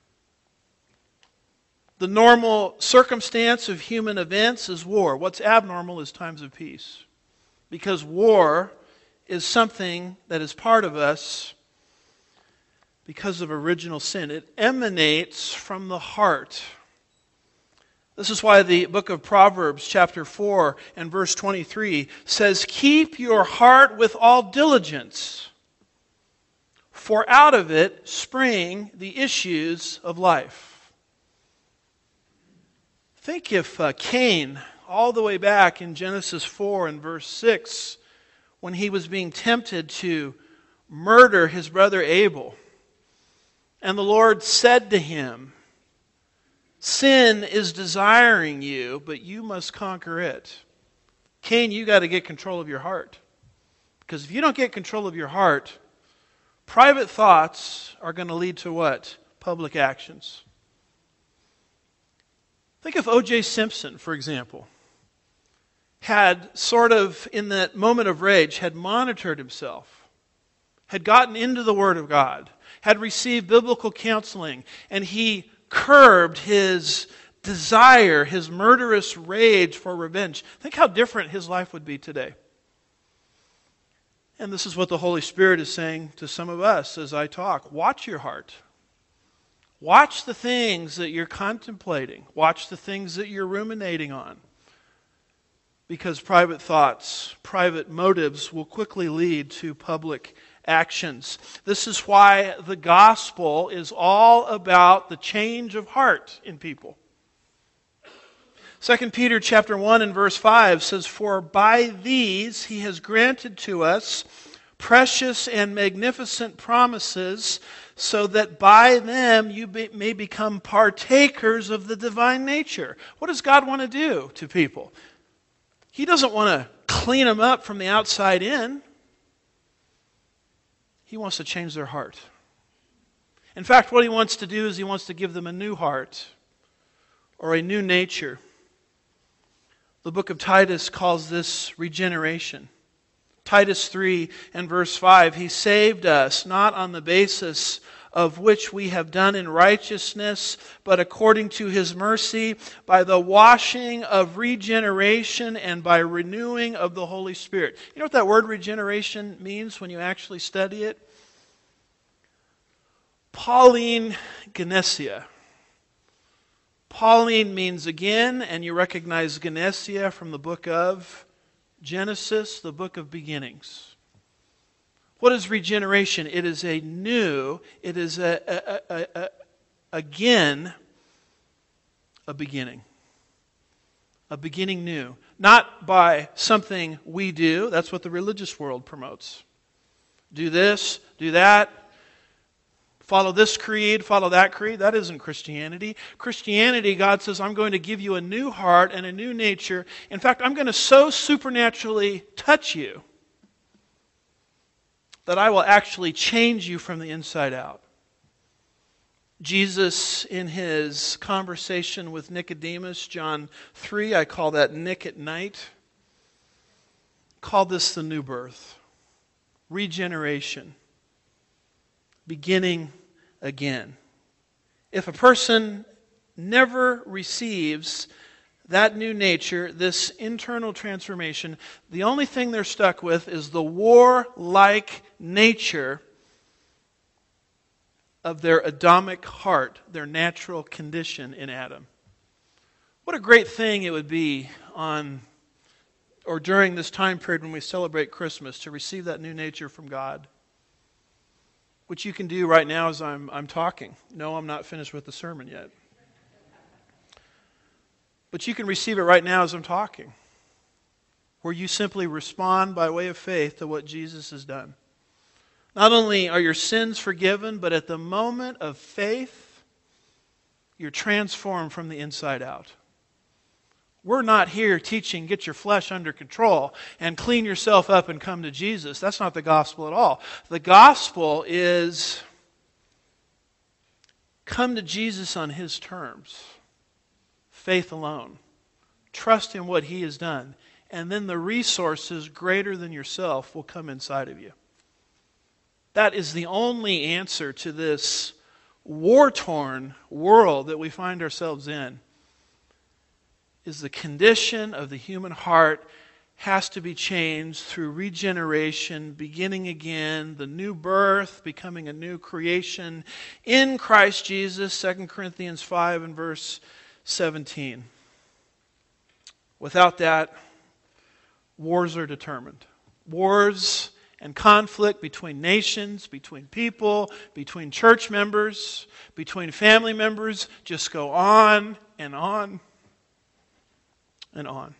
The normal circumstance of human events is war. What's abnormal is times of peace. Because war is something that is part of us because of original sin. It emanates from the heart. This is why the book of Proverbs, chapter four and verse twenty-three says, keep your heart with all diligence, for out of it spring the issues of life. Think if uh, Cain, all the way back in Genesis four and verse six, when he was being tempted to murder his brother Abel, and the Lord said to him, "Sin is desiring you, but you must conquer it." Cain, you got to get control of your heart. Because if you don't get control of your heart, private thoughts are going to lead to what? Public actions. Think of O J Simpson, for example, had sort of, in that moment of rage, had monitored himself, had gotten into the Word of God, had received biblical counseling, and he curbed his desire, his murderous rage for revenge. Think how different his life would be today. And this is what the Holy Spirit is saying to some of us as I talk. Watch your heart. Watch the things that you're contemplating. Watch the things that you're ruminating on. Because private thoughts, private motives will quickly lead to public actions. This is why the gospel is all about the change of heart in people. Second Peter chapter one and verse five says, "For by these he has granted to us precious and magnificent promises, so that by them you be, may become partakers of the divine nature." What does God want to do to people? He doesn't want to clean them up from the outside in. He wants to change their heart. In fact, what he wants to do is he wants to give them a new heart or a new nature. The book of Titus calls this regeneration. Titus three and verse five, "He saved us, not on the basis of which we have done in righteousness, but according to His mercy, by the washing of regeneration and by renewing of the Holy Spirit." You know what that word regeneration means when you actually study it? Pauline Genesia. Pauline means again, and you recognize Genesia from the book of Genesis, the book of beginnings. What is regeneration? It is a new, it is a, a, a, a again, a beginning. A beginning new. Not by something we do. That's what the religious world promotes. Do this, do that. Follow this creed, follow that creed. That isn't Christianity. Christianity, God says, I'm going to give you a new heart and a new nature. In fact, I'm going to so supernaturally touch you that I will actually change you from the inside out. Jesus, in his conversation with Nicodemus, John three, I call that Nick at night, called this the new birth, regeneration, beginning again. If a person never receives that new nature, this internal transformation, the only thing they're stuck with is the warlike nature of their Adamic heart, their natural condition in Adam. What a great thing it would be on or during this time period when we celebrate Christmas to receive that new nature from God. Which you can do right now as I'm, I'm talking. No, I'm not finished with the sermon yet. But you can receive it right now as I'm talking. Where you simply respond by way of faith to what Jesus has done. Not only are your sins forgiven, but at the moment of faith, you're transformed from the inside out. We're not here teaching get your flesh under control and clean yourself up and come to Jesus. That's not the gospel at all. The gospel is come to Jesus on His terms. Faith alone. Trust in what He has done. And then the resources greater than yourself will come inside of you. That is the only answer to this war-torn world that we find ourselves in. Is the condition of the human heart has to be changed through regeneration, beginning again, the new birth, becoming a new creation in Christ Jesus, Second Corinthians five and verse seventeen. Without that, wars are determined. Wars and conflict between nations, between people, between church members, between family members just go on and on. and on.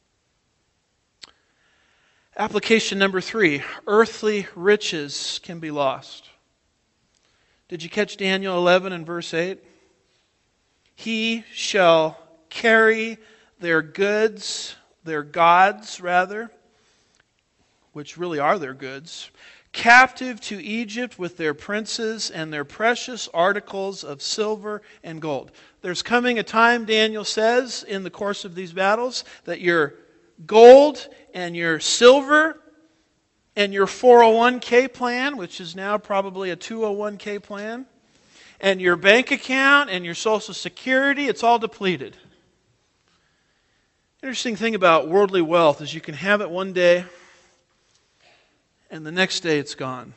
Application number three, earthly riches can be lost. Did you catch Daniel eleven and verse eight? He shall carry their goods, their gods rather, which really are their goods, captive to Egypt with their princes and their precious articles of silver and gold. There's coming a time, Daniel says, in the course of these battles, that your gold and your silver and your four oh one k plan, which is now probably a two oh one k plan, and your bank account and your Social Security, it's all depleted. Interesting thing about worldly wealth is you can have it one day and the next day it's gone.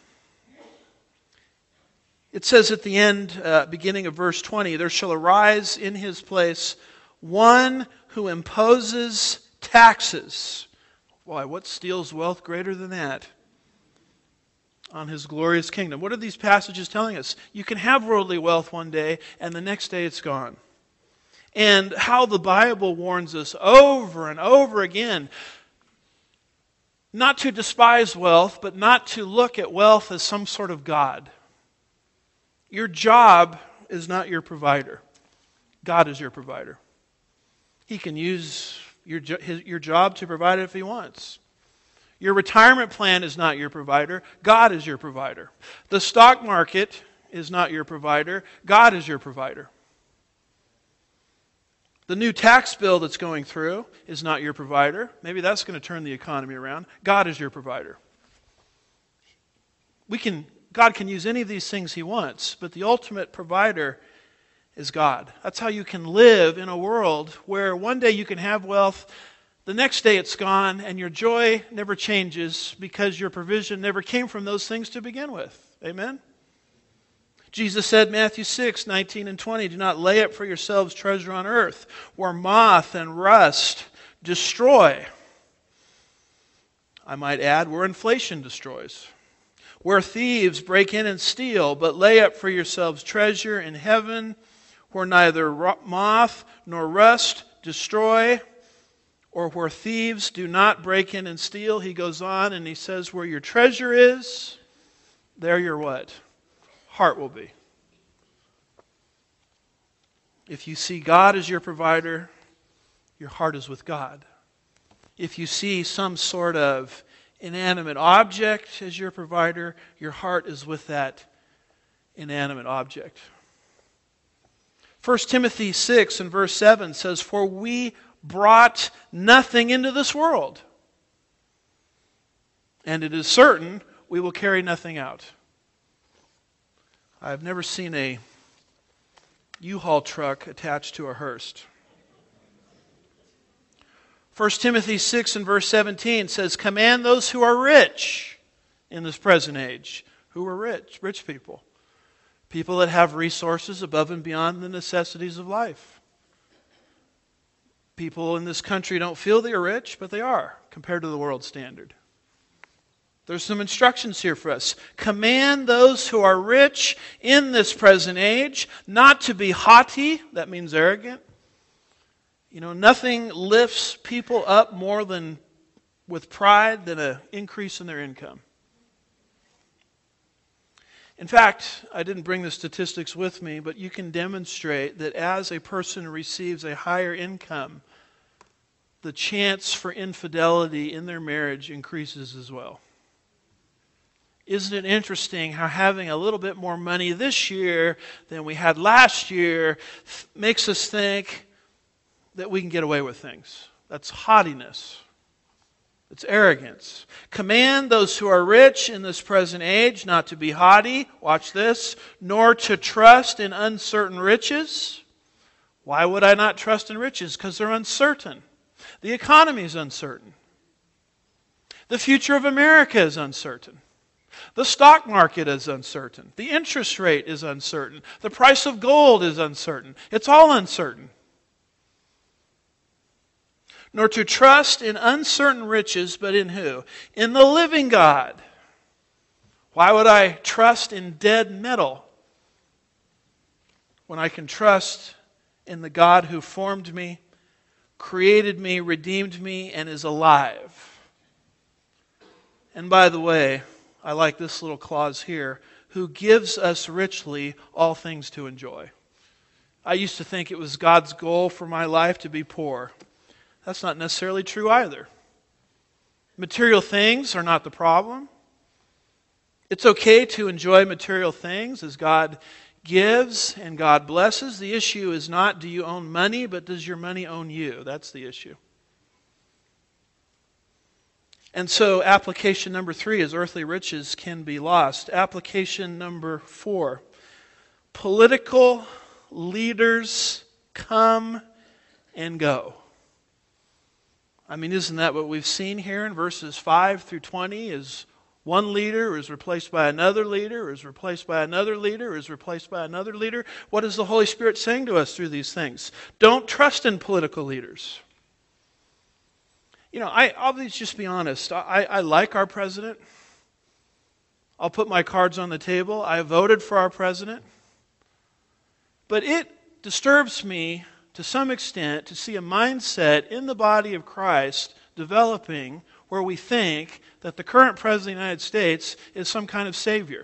It says at the end, uh, beginning of verse twenty, there shall arise in his place one who imposes taxes. Why, what steals wealth greater than that? On his glorious kingdom. What are these passages telling us? You can have worldly wealth one day and the next day it's gone. And how the Bible warns us over and over again not to despise wealth, but not to look at wealth as some sort of God. Your job is not your provider. God is your provider. He can use your, his, your job to provide it if He wants. Your retirement plan is not your provider. God is your provider. The stock market is not your provider. God is your provider. The new tax bill that's going through is not your provider. Maybe that's going to turn the economy around. God is your provider. We can, God can use any of these things He wants, but the ultimate provider is God. That's how you can live in a world where one day you can have wealth, the next day it's gone, and your joy never changes because your provision never came from those things to begin with. Amen? Jesus said, Matthew six, nineteen and twenty, do not lay up for yourselves treasure on earth, where moth and rust destroy. I might add, where inflation destroys. Where thieves break in and steal, but lay up for yourselves treasure in heaven, where neither moth nor rust destroy, or where thieves do not break in and steal. He goes on and he says, where your treasure is, there your what? Heart will be. If you see God as your provider, your heart is with God. If you see some sort of inanimate object as your provider, your heart is with that inanimate object. First Timothy six and verse seven says, for we brought nothing into this world, and it is certain we will carry nothing out. I've never seen a U-Haul truck attached to a hearse. First Timothy six and verse seventeen says, command those who are rich in this present age. Who are rich? Rich people. People that have resources above and beyond the necessities of life. People in this country don't feel they are rich, but they are compared to the world standard. There's some instructions here for us. Command those who are rich in this present age not to be haughty, that means arrogant. You know, nothing lifts people up more than with pride than an increase in their income. In fact, I didn't bring the statistics with me, but you can demonstrate that as a person receives a higher income, the chance for infidelity in their marriage increases as well. Isn't it interesting how having a little bit more money this year than we had last year th- makes us think that we can get away with things? That's haughtiness. It's arrogance. Command those who are rich in this present age not to be haughty, watch this, nor to trust in uncertain riches. Why would I not trust in riches? Because they're uncertain. The economy is uncertain. The future of America is uncertain. The stock market is uncertain. The interest rate is uncertain. The price of gold is uncertain. It's all uncertain. Nor to trust in uncertain riches, but in who? In the living God. Why would I trust in dead metal when I can trust in the God who formed me, created me, redeemed me, and is alive. And by the way, I like this little clause here, who gives us richly all things to enjoy. I used to think it was God's goal for my life to be poor. That's not necessarily true either. Material things are not the problem. It's okay to enjoy material things as God gives and God blesses. The issue is not do you own money, but does your money own you? That's the issue. And so application number three is earthly riches can be lost. Application number four, political leaders come and go. I mean, isn't that what we've seen here in verses five through twenty? Is one leader is replaced by another leader, is replaced by another leader, is replaced by another leader. What is the Holy Spirit saying to us through these things? Don't trust in political leaders. You know, I, I'll just be honest. I, I like our president. I'll put my cards on the table. I voted for our president. But it disturbs me to some extent to see a mindset in the body of Christ developing where we think that the current president of the United States is some kind of savior.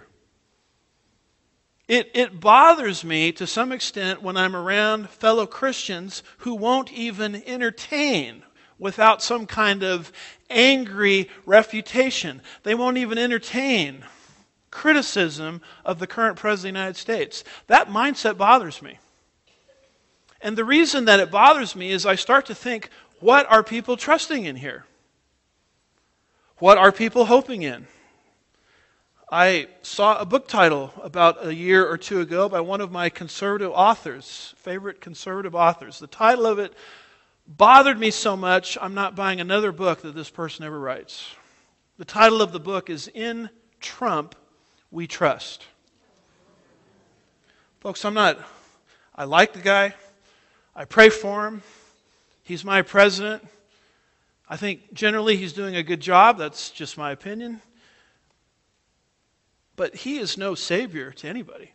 It, it bothers me to some extent when I'm around fellow Christians who won't even entertain without some kind of angry refutation. They won't even entertain criticism of the current president of the United States. That mindset bothers me. And the reason that it bothers me is I start to think, what are people trusting in here? What are people hoping in? I saw a book title about a year or two ago by one of my conservative authors, favorite conservative authors. The title of it bothered me so much, I'm not buying another book that this person ever writes. The title of the book is In Trump We Trust. Folks, I'm not, I like the guy. I pray for him. He's my president. I think generally he's doing a good job. That's just my opinion. But he is no savior to anybody.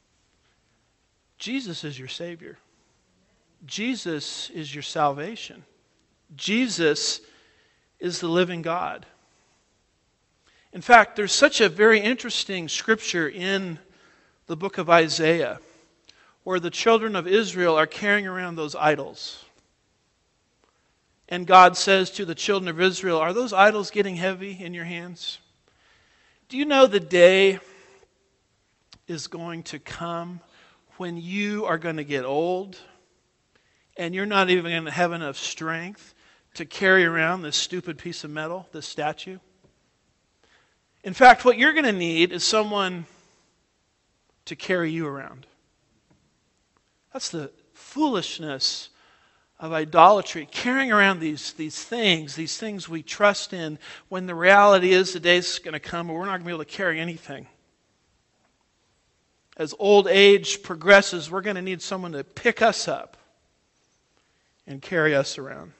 Jesus is your savior. Jesus is your salvation. Jesus is the living God. In fact, there's such a very interesting scripture in the book of Isaiah where the children of Israel are carrying around those idols. And God says to the children of Israel, are those idols getting heavy in your hands? Do you know the day is going to come when you are going to get old and you're not even going to have enough strength to carry around this stupid piece of metal, this statue? In fact, what you're going to need is someone to carry you around. That's the foolishness of idolatry, carrying around these, these things, these things we trust in, when the reality is the day's going to come where we're not going to be able to carry anything. As old age progresses, we're going to need someone to pick us up and carry us around.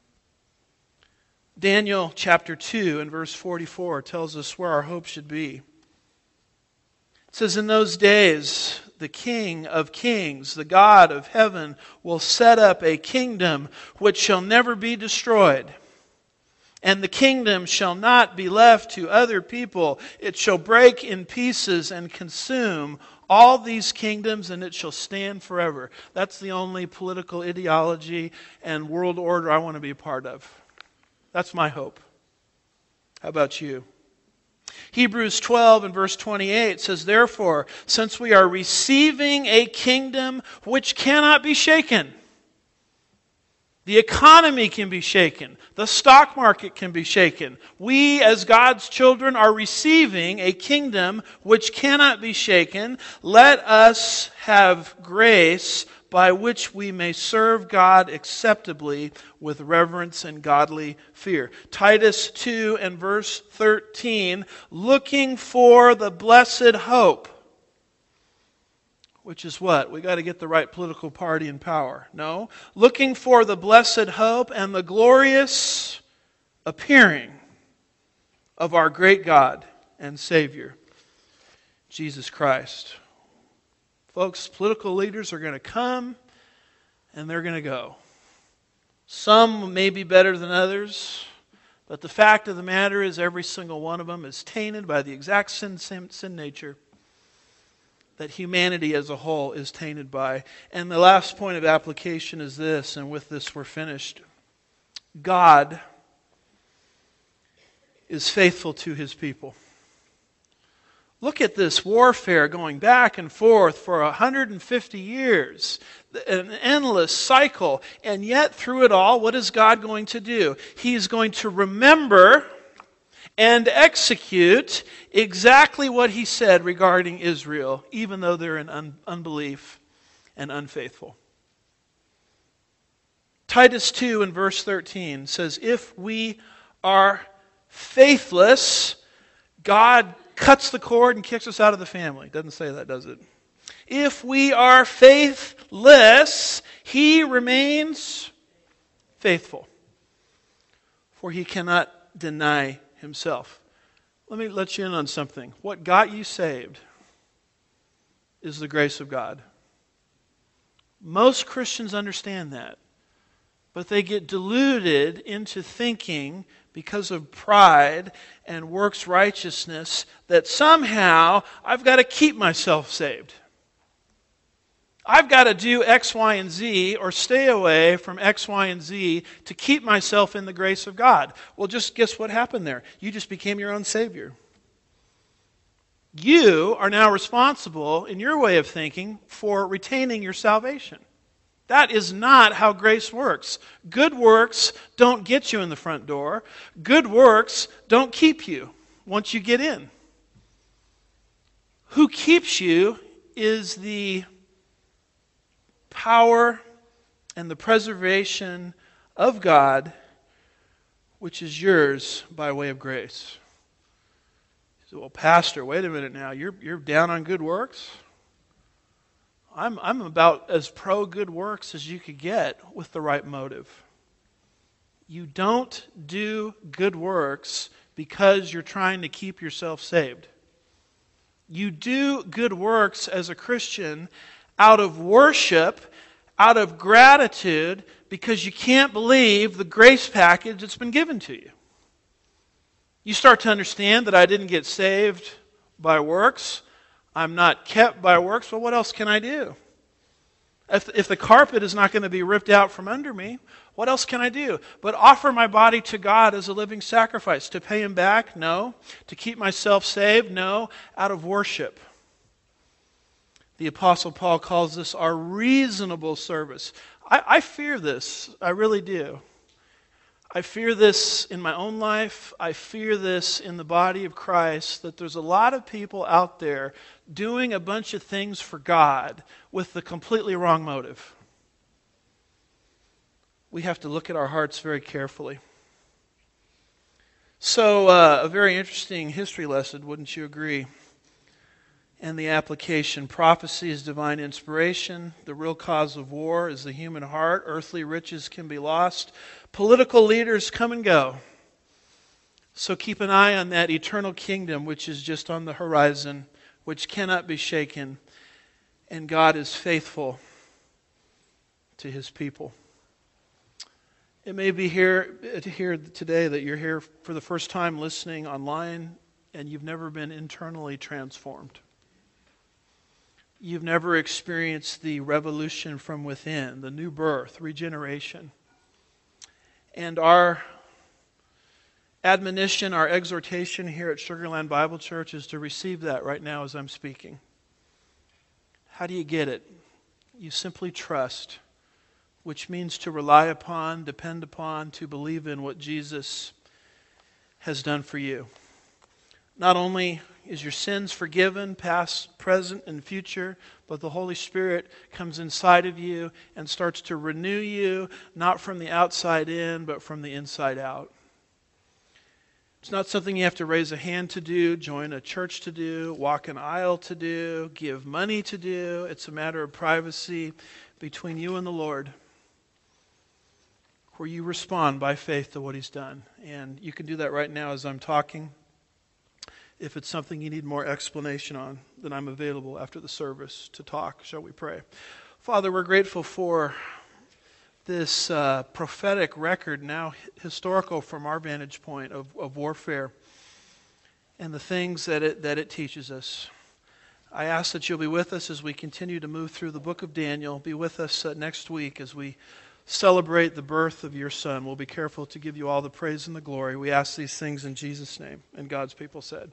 Daniel chapter two and verse forty-four tells us where our hope should be. It says, in those days, the King of kings, the God of heaven, will set up a kingdom which shall never be destroyed. And the kingdom shall not be left to other people. It shall break in pieces and consume all these kingdoms, and it shall stand forever. That's the only political ideology and world order I want to be a part of. That's my hope. How about you? Hebrews twelve and verse twenty-eight says, therefore, since we are receiving a kingdom which cannot be shaken, the economy can be shaken, the stock market can be shaken. We, as God's children, are receiving a kingdom which cannot be shaken. Let us have grace by which we may serve God acceptably with reverence and godly fear. Titus two and verse thirteen, looking for the blessed hope. Which is what? We got to get the right political party in power. No. Looking for the blessed hope and the glorious appearing of our great God and Savior, Jesus Christ. Folks, political leaders are going to come and they're going to go. Some may be better than others, but the fact of the matter is every single one of them is tainted by the exact sin, sin, sin nature that humanity as a whole is tainted by. And the last point of application is this, and with this we're finished. God is faithful to His people. Look at this warfare going back and forth for one hundred fifty years, an endless cycle. And yet through it all, what is God going to do? He is going to remember and execute exactly what He said regarding Israel, even though they're in un- unbelief and unfaithful. Titus two in verse thirteen says, if we are faithless, God cuts the cord and kicks us out of the family. Doesn't say that, does it? If we are faithless, He remains faithful, for He cannot deny Himself. Let me let you in on something. What got you saved is the grace of God. Most Christians understand that, but they get deluded into thinking, because of pride and works righteousness, that somehow I've got to keep myself saved. I've got to do X, Y, and Z, or stay away from X, Y, and Z to keep myself in the grace of God. Well, just guess what happened there? You just became your own Savior. You are now responsible, in your way of thinking, for retaining your salvation. That is not how grace works. Good works don't get you in the front door. Good works don't keep you once you get in. Who keeps you is the power and the preservation of God, which is yours by way of grace. You say, well, Pastor, wait a minute now. You're, you're down on good works? I'm, I'm about as pro-good works as you could get with the right motive. You don't do good works because you're trying to keep yourself saved. You do good works as a Christian out of worship, out of gratitude, because you can't believe the grace package that's been given to you. You start to understand that I didn't get saved by works. I'm not kept by works. Well, what else can I do? If, if the carpet is not going to be ripped out from under me, what else can I do? But offer my body to God as a living sacrifice. To pay Him back? No. To keep myself saved? No. Out of worship. The Apostle Paul calls this our reasonable service. I, I fear this. I really do. I fear this in my own life. I fear this in the body of Christ, that there's a lot of people out there doing a bunch of things for God with the completely wrong motive. We have to look at our hearts very carefully. So, uh, a very interesting history lesson, wouldn't you agree? And the application. Prophecy is divine inspiration. The real cause of war is the human heart. Earthly riches can be lost. Political leaders come and go. So keep an eye on that eternal kingdom which is just on the horizon, which cannot be shaken. And God is faithful to His people. It may be here, here today that you're here for the first time listening online and you've never been internally transformed. You've never experienced the revolution from within, the new birth, regeneration. And our admonition, our exhortation here at Sugar Land Bible Church is to receive that right now as I'm speaking. How do you get it? You simply trust, which means to rely upon, depend upon, to believe in what Jesus has done for you. Not only is your sins forgiven, past, present, and future, but the Holy Spirit comes inside of you and starts to renew you, not from the outside in, but from the inside out. It's not something you have to raise a hand to do, join a church to do, walk an aisle to do, give money to do. It's a matter of privacy between you and the Lord, where you respond by faith to what He's done. And you can do that right now as I'm talking. If it's something you need more explanation on, then I'm available after the service to talk. Shall we pray? Father, we're grateful for this uh, prophetic record, now historical from our vantage point, of, of warfare and the things that it, that it teaches us. I ask that you'll be with us as we continue to move through the book of Daniel. Be with us uh, next week as we celebrate the birth of your Son. We'll be careful to give you all the praise and the glory. We ask these things in Jesus' name. And God's people said.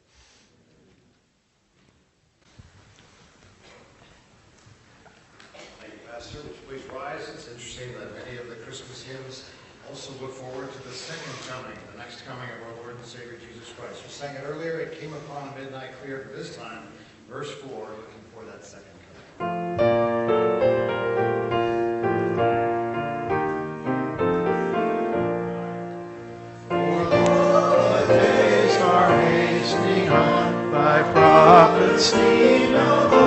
Thank you, Pastor. Would you please rise? It's interesting that many of the Christmas hymns also look forward to the second coming, the next coming of our Lord and Savior Jesus Christ. We sang it earlier. It came upon midnight clear. But this time, verse four, looking for that second coming. Prophecy, no